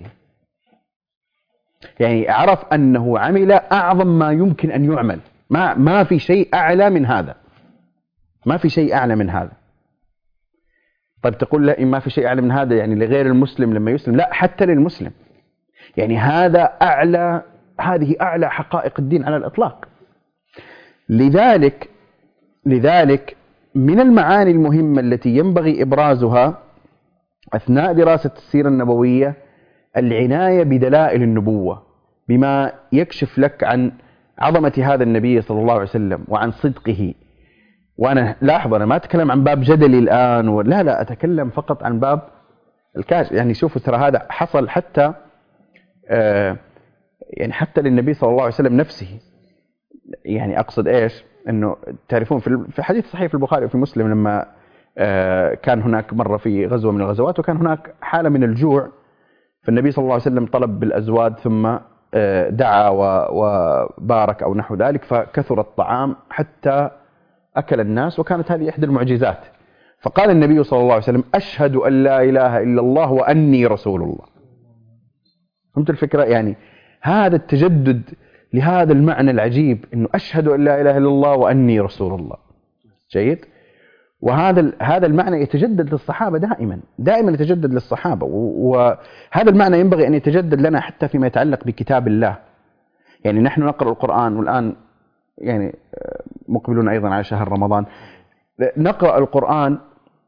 يعني عرف أنه عمل أعظم ما يمكن أن يعمل، ما ما في شيء أعلى من هذا، ما في شيء أعلى من هذا. طيب تقول لا ما في شيء أعلى من هذا يعني لغير المسلم لما يسلم؟ لا، حتى للمسلم. يعني هذا أعلى، هذه أعلى حقائق الدين على الإطلاق. لذلك لذلك من المعاني المهمة التي ينبغي إبرازها أثناء دراسة السيرة النبوية العناية بدلائل النبوة، بما يكشف لك عن عظمة هذا النبي صلى الله عليه وسلم وعن صدقه. وأنا لاحظ أنا ما أتكلم عن باب جدلي الآن، ولا لا أتكلم فقط عن باب الكاشف. يعني شوفوا ترى هذا حصل حتى آه يعني حتى للنبي صلى الله عليه وسلم نفسه. يعني أقصد إيش؟ أنه تعرفون في حديث صحيح في البخاري وفي مسلم لما آه كان هناك مرة في غزوة من الغزوات وكان هناك حالة من الجوع، فالنبي صلى الله عليه وسلم طلب بالأزواد ثم آه دعا وبارك أو نحو ذلك، فكثر الطعام حتى أكل الناس، وكانت هذه إحدى المعجزات. فقال النبي صلى الله عليه وسلم أشهد أن لا إله إلا الله وأني رسول الله. فهمت الفكرة؟ يعني هذا التجدد لهذا المعنى العجيب، أنه أشهد أن لا إله إلا الله وأني رسول الله. جيد. وهذا هذا المعنى يتجدد للصحابة دائما دائما يتجدد للصحابة، وهذا المعنى ينبغي أن يتجدد لنا حتى فيما يتعلق بكتاب الله. يعني نحن نقرأ القرآن، والآن يعني مقبلون أيضا على شهر رمضان، نقرأ القرآن،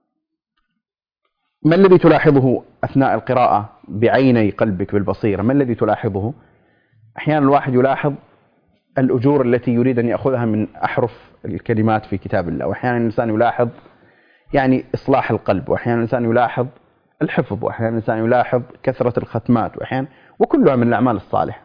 ما الذي تلاحظه أثناء القراءة بعيني قلبك بالبصيرة؟ ما الذي تلاحظه؟ أحيانا الواحد يلاحظ الأجور التي يريد أن يأخذها من أحرف الكلمات في كتاب الله، وأحيانا الإنسان يلاحظ يعني إصلاح القلب، وأحيانا الإنسان يلاحظ الحفظ، وأحيانا الإنسان يلاحظ كثرة الختمات، وأحيانا وكلها من الأعمال الصالحة.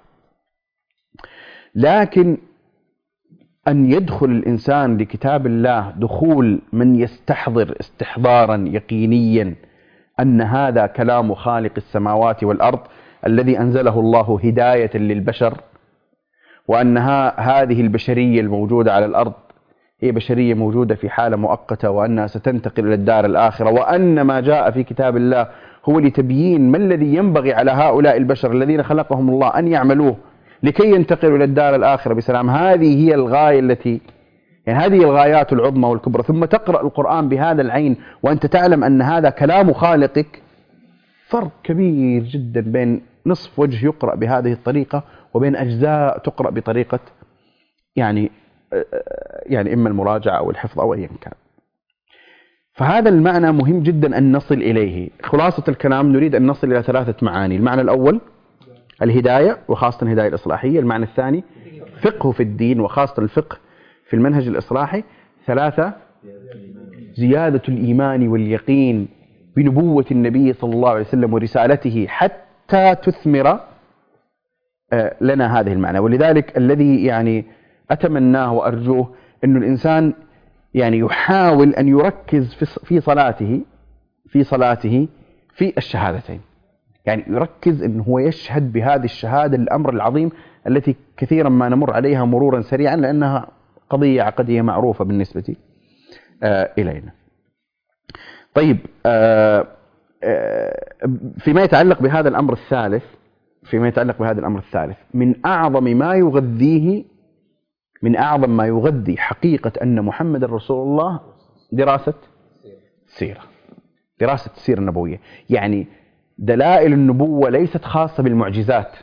لكن أن يدخل الإنسان لكتاب الله دخول من يستحضر استحضارا يقينيا أن هذا كلام خالق السماوات والأرض الذي أنزله الله هداية للبشر، وأنها هذه البشرية الموجودة على الأرض هي بشرية موجودة في حالة مؤقتة، وأنها ستنتقل إلى الدار الآخرة، وأن ما جاء في كتاب الله هو لتبيين ما الذي ينبغي على هؤلاء البشر الذين خلقهم الله أن يعملوه لكي ينتقلوا إلى الدار الآخرة بسلام. هذه هي الغاية التي يعني هذه الغايات العظمى والكبرى. ثم تقرأ القرآن بهذا العين وأنت تعلم أن هذا كلام خالقك. فرق كبير جدا بين نصف وجه يقرأ بهذه الطريقة وبين أجزاء تقرأ بطريقة يعني يعني إما المراجعة أو الحفظ أو أيا كان. فهذا المعنى مهم جدا أن نصل إليه. خلاصة الكلام نريد أن نصل إلى ثلاثة معاني. المعنى الأول الهداية، وخاصة الهداية الإصلاحية. المعنى الثاني فقه في الدين، وخاصة الفقه في المنهج الإصلاحي. ثلاثة زيادة الإيمان واليقين بنبوة النبي صلى الله عليه وسلم ورسالته حتى تثمر لنا هذه المعنى. ولذلك الذي يعني أتمناه وأرجوه أن الإنسان يعني يحاول أن يركز في صلاته في صلاته في الشهادتين. يعني يركز أنه هو يشهد بهذه الشهادة الأمر العظيم التي كثيرا ما نمر عليها مرورا سريعا لأنها قضية عقدية معروفة بالنسبة آه إلينا. طيب آه آه فيما يتعلق بهذا الأمر الثالث فيما يتعلق بهذا الأمر الثالث من أعظم ما يغذيه من أعظم ما يغذي حقيقة أن محمد رسول الله دراسة سيرة دراسة السيرة النبوية. يعني دلائل النبوة ليست خاصة بالمعجزات.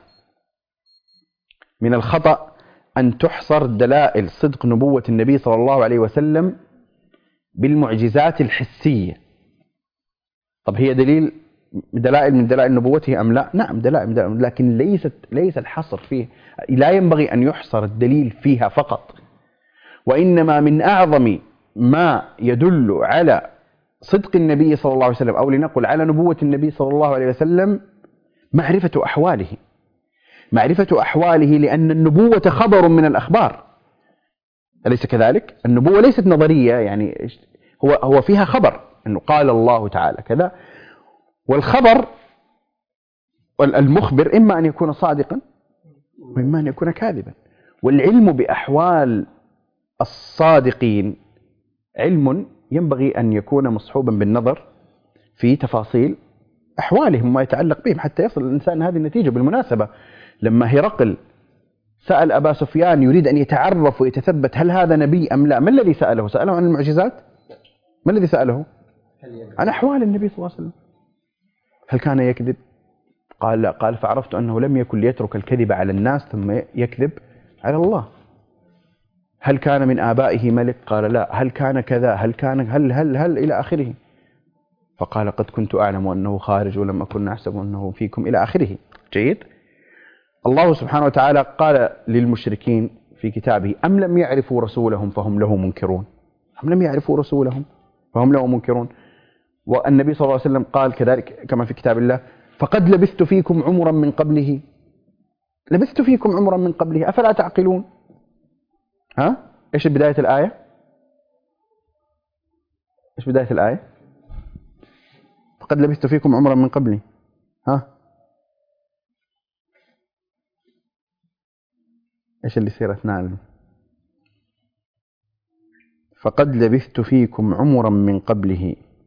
من الخطأ أن تحصر دلائل صدق نبوة النبي صلى الله عليه وسلم بالمعجزات الحسية. طب هي دليل دلائل من دلائل نبوته أم لا؟ نعم دلائل من دلائل، لكن ليست ليس الحصر فيه. لا ينبغي أن يحصر الدليل فيها فقط، وإنما من أعظم ما يدل على صدق النبي صلى الله عليه وسلم أو لنقل على نبوة النبي صلى الله عليه وسلم معرفة أحواله معرفة أحواله لأن النبوة خبر من الأخبار، أليس كذلك؟ النبوة ليست نظرية، يعني هو هو فيها خبر أنه قال الله تعالى كذا. والخبر المخبر إما أن يكون صادقا وإما أن يكون كاذبا. والعلم بأحوال الصادقين علم ينبغي أن يكون مصحوبا بالنظر في تفاصيل أحوالهم وما يتعلق بهم حتى يصل الإنسان هذه النتيجة. بالمناسبة لما هرقل سأل أبا سفيان يريد أن يتعرف ويتثبت هل هذا نبي أم لا، ما الذي سأله؟ سأله عن المعجزات؟ ما الذي سأله؟ عن أحوال النبي صلى الله عليه وسلم. هل كان يكذب؟ قال لا. قال فعرفت أنه لم يكن ليترك الكذب على الناس ثم يكذب على الله. هل كان من آبائه ملك؟ قال لا. هل كان كذا؟ هل كان هل هل هل إلى آخره. فقال قد كنت أعلم أنه خارج ولم أكن أحسب أنه فيكم إلى آخره. جيد. الله سبحانه وتعالى قال للمشركين في كتابه أم لم يعرفوا رسولهم فهم له منكرون. أم لم يعرفوا رسولهم فهم له منكرون. والنبي صلى الله عليه وسلم قال كذلك كما في كتاب الله فقد لبثت فيكم عمرا من قبله لبثت فيكم عمرا من قبله أفلا تعقلون. ها إيش بداية الآية؟ إيش بداية الآية؟ فقد لبثت فيكم عمرا من قبله. ها إيش اللي يصير أثناء؟ فقد لبثت فيكم عمرا من قبله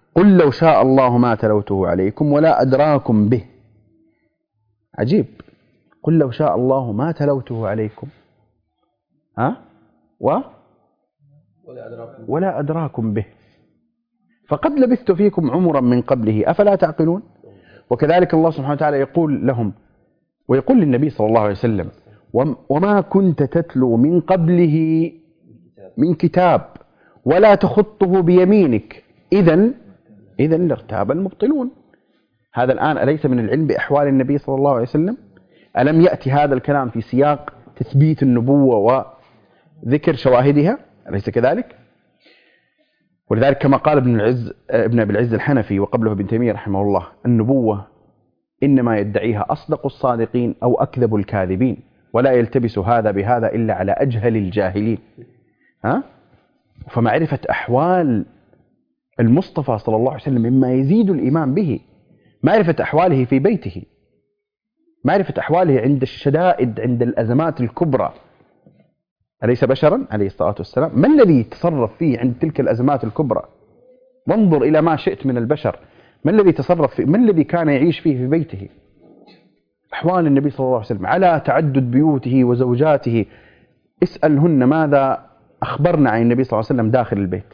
قل لو شاء الله ما تلوته عليكم ولا أدراكم به. عجيب، قل لو شاء الله ما تلوته عليكم ها و ولا أدراكم ولا أدراكم به فقد لبثت فيكم عمرا من قبله أفلا تعقلون. وكذلك الله سبحانه وتعالى يقول لهم ويقول للنبي صلى الله عليه وسلم وما كنت تتلو من قبله من كتاب ولا تخطه بيمينك إذن إذن لارتاب المبطلون. هذا الآن أليس من العلم بأحوال النبي صلى الله عليه وسلم؟ ألم يأتي هذا الكلام في سياق تثبيت النبوة وذكر شواهدها؟ أليس كذلك؟ ولذلك كما قال ابن العز ابن أبي العز الحنفي وقبله ابن تيمية رحمه الله النبوة إنما يدعيها أصدق الصادقين أو أكذب الكاذبين ولا يلتبس هذا بهذا إلا على أجهل الجاهلين. ها؟ فمعرفة أحوال المصطفى صلى الله عليه وسلم مما يزيد الإيمان به، معرفة أحواله في بيته، معرفة أحواله عند الشدائد عند الأزمات الكبرى. أليس بشرا عليه الصلاة والسلام؟ ما الذي تصرف فيه عند تلك الأزمات الكبرى؟ وانظر إلى ما شئت من البشر، ما الذي تصرف فيه؟ ما الذي كان يعيش فيه في بيته؟ أحوال النبي صلى الله عليه وسلم على تعدد بيوته وزوجاته، اسألهن ماذا أخبرنا عن النبي صلى الله عليه وسلم داخل البيت.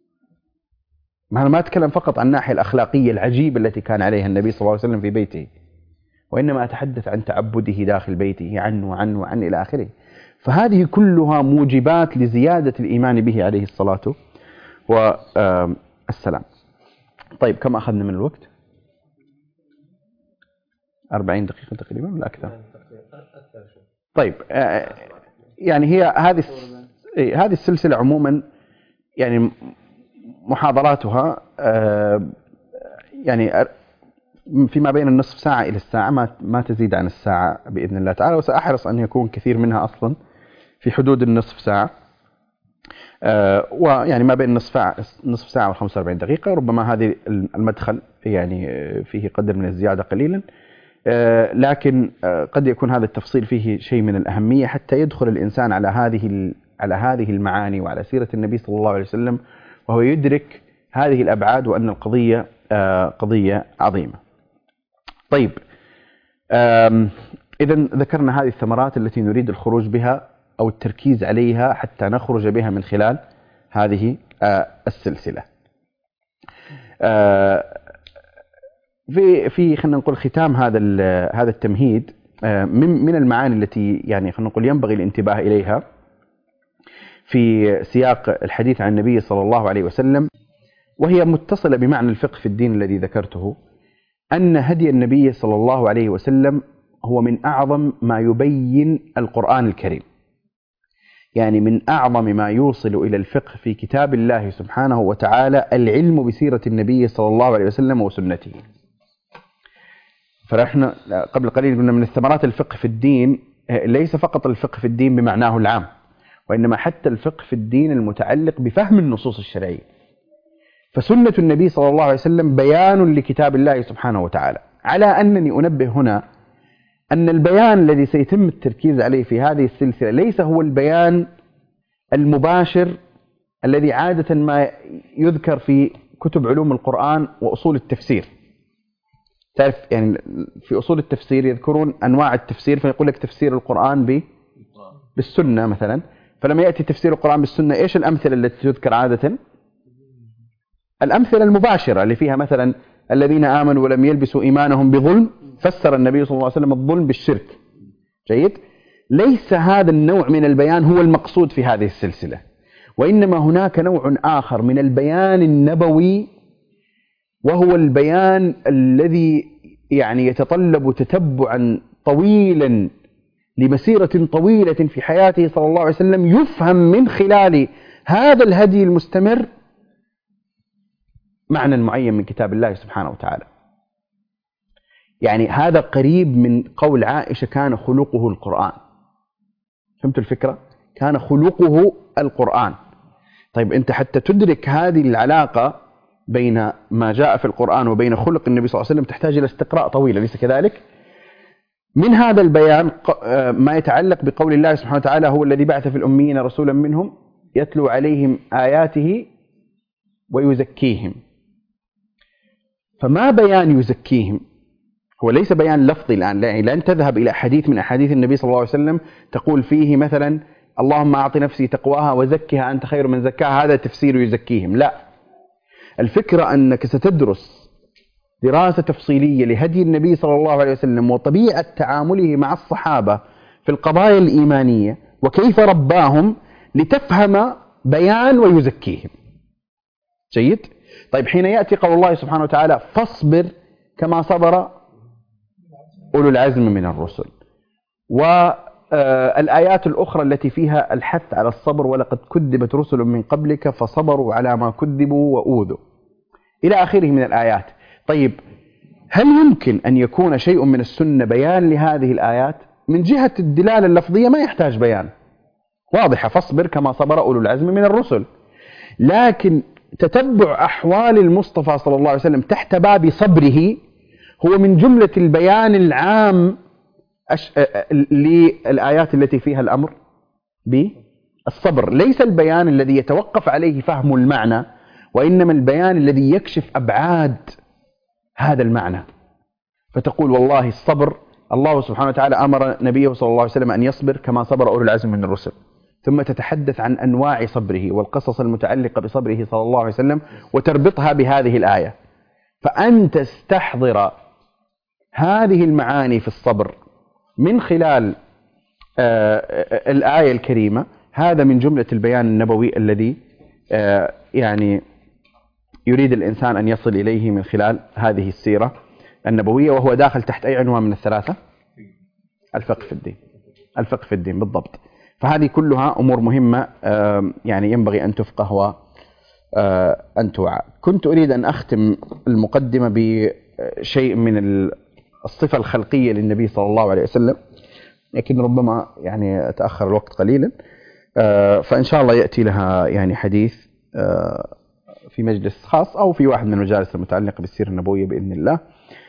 ما ما أتكلم فقط عن الناحية الأخلاقية العجيبة التي كان عليها النبي صلى الله عليه وسلم في بيته، وإنما أتحدث عن تعبده داخل بيته عنه وعن وعن إلى آخره. فهذه كلها موجبات لزيادة الإيمان به عليه الصلاة والسلام. طيب كم أخذنا من الوقت؟ أربعين دقيقة تقريبا ولا أكثر؟ طيب يعني هي هذه هذه السلسلة عموما يعني محاضراتها يعني فيما بين النصف ساعة إلى الساعة، ما ما تزيد عن الساعة بإذن الله تعالى، وسأحرص أن يكون كثير منها أصلا في حدود النصف ساعة، ويعني ما بين نصف ساعة نصف ساعة وخمسة وأربعين دقيقة. ربما هذه المدخل يعني فيه قدر من الزيادة قليلا، لكن قد يكون هذا التفصيل فيه شيء من الأهمية حتى يدخل الإنسان على هذه على هذه المعاني وعلى سيرة النبي صلى الله عليه وسلم وهو يدرك هذه الأبعاد وأن القضية قضية عظيمة. طيب إذا ذكرنا هذه الثمرات التي نريد الخروج بها أو التركيز عليها حتى نخرج بها من خلال هذه السلسلة. في في خلينا نقول ختام هذا هذا التمهيد من من المعاني التي يعني خلينا نقول ينبغي الانتباه إليها في سياق الحديث عن النبي صلى الله عليه وسلم، وهي متصلة بمعنى الفقه في الدين الذي ذكرته، أن هدي النبي صلى الله عليه وسلم هو من أعظم ما يبين القرآن الكريم، يعني من أعظم ما يوصل إلى الفقه في كتاب الله سبحانه وتعالى العلم بسيرة النبي صلى الله عليه وسلم وسنته. فنحن قبل قليل قلنا من الثمرات الفقه في الدين ليس فقط الفقه في الدين بمعناه العام، وإنما حتى الفقه في الدين المتعلق بفهم النصوص الشرعية. فسنة النبي صلى الله عليه وسلم بيان لكتاب الله سبحانه وتعالى، على أنني أنبه هنا أن البيان الذي سيتم التركيز عليه في هذه السلسلة ليس هو البيان المباشر الذي عادة ما يذكر في كتب علوم القرآن وأصول التفسير. تعرف يعني في أصول التفسير يذكرون أنواع التفسير، فيقول لك تفسير القرآن بالسنة مثلا، فلما يأتي تفسير القرآن بالسنة إيش الأمثلة التي تذكر عادة؟ الأمثلة المباشرة اللي فيها مثلا الذين آمنوا ولم يلبسوا إيمانهم بظلم، فسر النبي صلى الله عليه وسلم الظلم بالشرك. جيد؟ ليس هذا النوع من البيان هو المقصود في هذه السلسلة، وإنما هناك نوع آخر من البيان النبوي، وهو البيان الذي يعني يتطلب تتبعا طويلا لمسيرة طويلة في حياته صلى الله عليه وسلم، يفهم من خلال هذا الهدي المستمر معنى معين من كتاب الله سبحانه وتعالى. يعني هذا قريب من قول عائشة كان خلقه القرآن. فهمت الفكرة؟ كان خلقه القرآن. طيب أنت حتى تدرك هذه العلاقة بين ما جاء في القرآن وبين خلق النبي صلى الله عليه وسلم تحتاج إلى استقراء طويل، أليس كذلك؟ من هذا البيان ما يتعلق بقول الله سبحانه وتعالى هو الذي بعث في الأميين رسولا منهم يتلو عليهم آياته ويزكيهم. فما بيان يزكيهم، هو ليس بيان لفظي الآن، يعني لن تذهب إلى حديث من أحاديث النبي صلى الله عليه وسلم تقول فيه مثلا اللهم أعط نفسي تقواها وزكها أنت خير من زكاها، هذا تفسير يزكيهم. لا، الفكرة أنك ستدرس دراسة تفصيلية لهدي النبي صلى الله عليه وسلم وطبيعة تعامله مع الصحابة في القضايا الإيمانية وكيف رباهم لتفهم بيان ويزكيهم. جيد؟ طيب، حين يأتي قول الله سبحانه وتعالى فاصبر كما صبر أولو العزم من الرسل، والآيات الأخرى التي فيها الحث على الصبر ولقد كذبت رسل من قبلك فصبروا على ما كذبوا وأوذوا إلى آخره من الآيات. طيب، هل يمكن أن يكون شيء من السنة بيان لهذه الآيات؟ من جهة الدلالة اللفظية ما يحتاج بيان، واضحة، فاصبر كما صبر أولو العزم من الرسل. لكن تتبع أحوال المصطفى صلى الله عليه وسلم تحت باب صبره هو من جملة البيان العام للآيات التي فيها الأمر بالصبر، ليس البيان الذي يتوقف عليه فهم المعنى، وإنما البيان الذي يكشف أبعاد هذا المعنى. فتقول والله الصبر، الله سبحانه وتعالى أمر نبيه صلى الله عليه وسلم أن يصبر كما صبر أولو العزم من الرسل، ثم تتحدث عن أنواع صبره والقصص المتعلقة بصبره صلى الله عليه وسلم وتربطها بهذه الآية، فأن تستحضر هذه المعاني في الصبر من خلال الآية الكريمة، هذا من جملة البيان النبوي الذي يعني يريد الإنسان أن يصل إليه من خلال هذه السيرة النبوية، وهو داخل تحت أي عنوان من الثلاثة؟ الفقه في الدين. الفقه في الدين بالضبط. فهذه كلها أمور مهمة يعني ينبغي أن تفقه وأن توعى. كنت أريد أن أختم المقدمة بشيء من الصفة الخلقية للنبي صلى الله عليه وسلم، لكن ربما يعني أتأخر الوقت قليلا، فإن شاء الله يأتي لها يعني حديث في مجلس خاص أو في واحد من المجالس المتعلقة بالسيرة النبوية بإذن الله.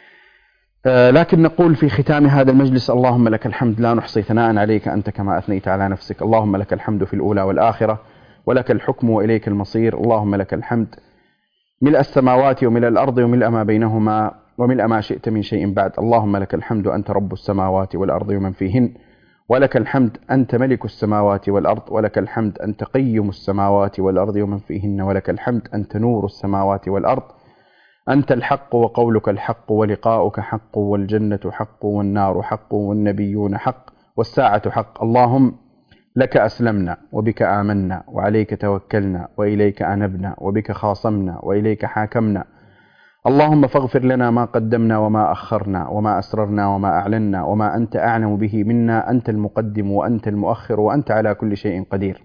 لكن نقول في ختام هذا المجلس اللهم لك الحمد لا نحصي ثناء عليك أنت كما أثنيت على نفسك، اللهم لك الحمد في الأولى والآخرة ولك الحكم وإليك المصير، اللهم لك الحمد ملء السماوات وملء الأرض وملء ما بينهما وملء ما شئت من شيء بعد، اللهم لك الحمد أنت رب السماوات والأرض ومن فيهن، ولك الحمد أنت ملك السماوات والأرض، ولك الحمد أنت قيم السماوات والأرض ومن فيهن، ولك الحمد أنت نور السماوات والأرض، أنت الحق وقولك الحق ولقاؤك حق والجنة حق والنار حق والنبيون حق والساعة حق، اللهم لك أسلمنا وبك آمنا وعليك توكلنا وإليك أنبنا وبك خاصمنا وإليك حاكمنا، اللهم فاغفر لنا ما قدمنا وما أخرنا وما أسررنا وما أعلنا وما أنت أعلم به منا، أنت المقدم وأنت المؤخر وأنت على كل شيء قدير.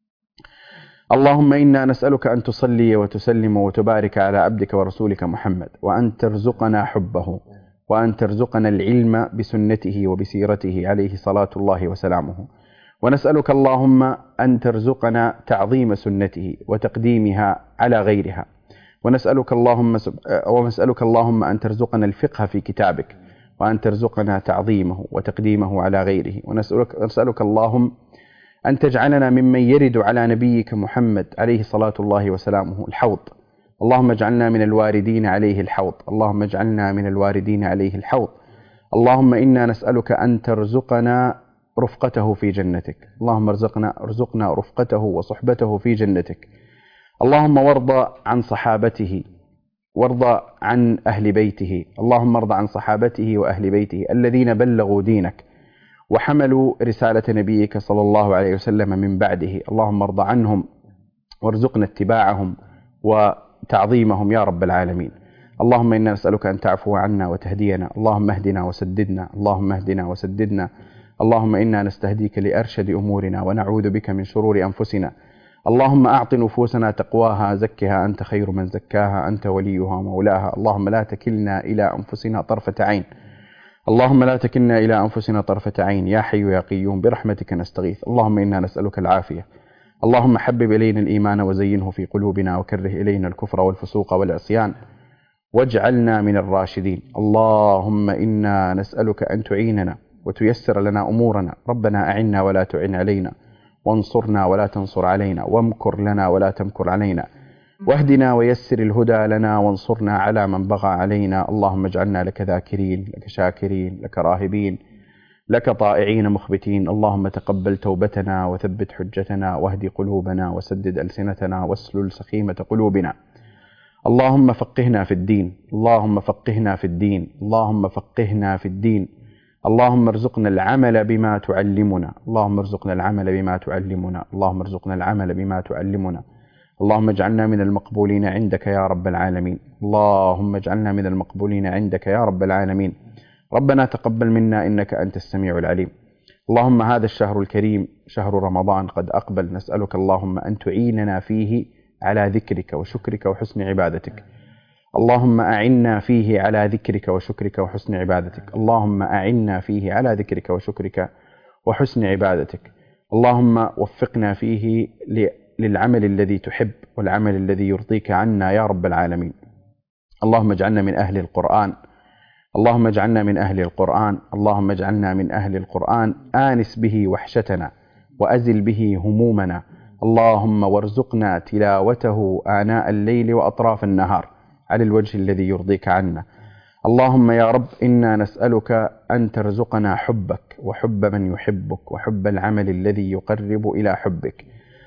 اللهم إنا نسألك أن تصلي وتسلم وتبارك على عبدك ورسولك محمد، وأن ترزقنا حبه، وأن ترزقنا العلم بسنته وبسيرته عليه صلاة الله وسلامه، ونسألك اللهم أن ترزقنا تعظيم سنته وتقديمها على غيرها، ونسألك اللهم ونسألك اللهم أن ترزقنا الفقه في كتابك، وأن ترزقنا تعظيمه وتقديمه على غيره، ونسألك نسألك اللهم أن تجعلنا ممن يرد على نبيك محمد عليه صلاة الله وسلامه الحوض، اللهم اجعلنا من الواردين عليه الحوض، اللهم اجعلنا من الواردين عليه الحوض، اللهم إنا نسألك أن ترزقنا رفقته في جنتك، اللهم ارزقنا ارزقنا رفقته وصحبته في جنتك، اللهم وارض عن صحابته وارض عن أهل بيته، اللهم ارض عن صحابته وأهل بيته الذين بلغوا دينك وحملوا رسالة نبيك صلى الله عليه وسلم من بعده، اللهم ارض عنهم وارزقنا اتباعهم وتعظيمهم يا رب العالمين. اللهم إنا نسألك أن تعفو عنا وتهدينا، اللهم اهدنا وسددنا، اللهم اهدنا وسددنا، اللهم إنا نستهديك لأرشد أمورنا ونعوذ بك من شرور أنفسنا، اللهم أعط نفوسنا تقواها زكها أنت خير من زكاها أنت وليها ومولاها، اللهم لا تكلنا إلى أنفسنا طرفة عين، اللهم لا تكلنا إلى أنفسنا طرفة عين يا حي يا قيوم برحمتك نستغيث، اللهم إنا نسألك العافية، اللهم حبب إلينا الإيمان وزينه في قلوبنا وكره إلينا الكفر والفسوق والعصيان واجعلنا من الراشدين، اللهم إنا نسألك أن تعيننا وتيسر لنا أمورنا، ربنا أعنا ولا تعن علينا، وانصرنا ولا تنصر علينا، وامكر لنا ولا تمكر علينا، واهدنا ويسر الهدى لنا وانصرنا على من بغى علينا. اللهم اجعلنا لك ذاكرين، لك شاكرين، لك راهبين، لك طائعين مخبتين. اللهم تقبل توبتنا وثبت حجتنا واهد قلوبنا وسدد ألسنتنا واسلل سخيمة قلوبنا. اللهم فقهنا في الدين، اللهم فقهنا في الدين، اللهم فقهنا في الدين. اللهم ارزقنا العمل بما تعلمنا، اللهم ارزقنا العمل بما تعلمنا، اللهم ارزقنا العمل بما تعلمنا. اللهم اجعلنا من المقبولين عندك يا رب العالمين، اللهم اجعلنا من المقبولين عندك يا رب العالمين. ربنا تقبل منا إنك أنت السميع العليم. اللهم هذا الشهر الكريم شهر رمضان قد أقبل، نسألك اللهم أن تعيننا فيه على ذكرك وشكرك وحسن عبادتك. اللهم أعنا فيه على ذكرك وشكرك وحسن عبادتك. اللهم أعنا فيه على ذكرك وشكرك وحسن عبادتك. اللهم وفقنا فيه للعمل الذي تحب والعمل الذي يرضيك عنا يا رب العالمين. اللهم اجعلنا من أهل القرآن، اللهم اجعلنا من أهل القرآن، اللهم اجعلنا من أهل القرآن. آنس به وحشتنا وأزل به همومنا. اللهم وارزقنا تلاوته آناء الليل وأطراف النهار على الوجه الذي يرضيك عنا. اللهم يا رب إنا نسألك أن ترزقنا حبك وحب من يحبك وحب العمل الذي يقرب إلى حبك.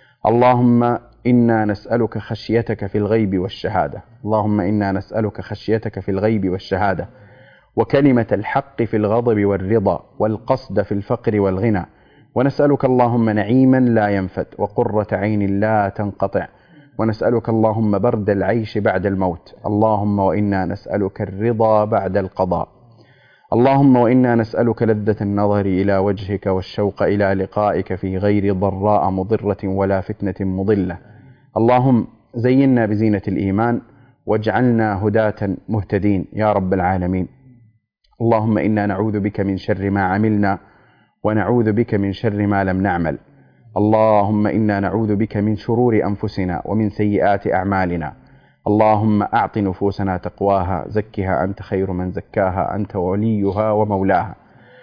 اللهم إنا نسألك خشيتك في الغيب والشهادة، اللهم إنا نسألك خشيتك في الغيب والشهادة، وكلمة الحق في الغضب والرضا، والقصد في الفقر والغنى. ونسألك اللهم نعيما لا ينفد وقرة عين لا تنقطع. ونسألك اللهم برد العيش بعد الموت. اللهم وإنا نسألك الرضا بعد القضاء. اللهم وإنا نسألك لذة النظر إلى وجهك والشوق إلى لقائك في غير ضراء مضرة ولا فتنة مضلة. اللهم زينا بزينة الإيمان واجعلنا هداة مهتدين يا رب العالمين. اللهم إنا نعوذ بك من شر ما عملنا ونعوذ بك من شر ما لم نعمل. اللهم إنا نعوذ بك من شرور أنفسنا ومن سيئات أعمالنا. اللهم أعط نفوسنا تقواها، زكها أنت خير من زكاها، أنت وليها ومولاها.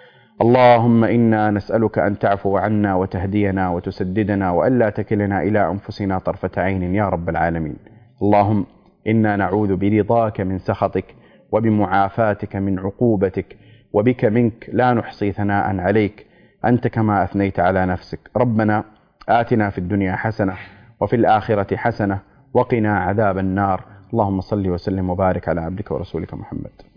اللهم إنا نسألك أن تعفو عنا وتهدينا وتسددنا وألا تكلنا إلى أنفسنا طرفة عين يا رب العالمين. اللهم إنا نعوذ برضاك من سخطك وبمعافاتك من عقوبتك، وبك منك لا نحصي ثناء عليك أنت كما أثنيت على نفسك. ربنا آتنا في الدنيا حسنة وفي الآخرة حسنة وقنا عذاب النار. اللهم صل وسلم وبارك على عبدك ورسولك محمد.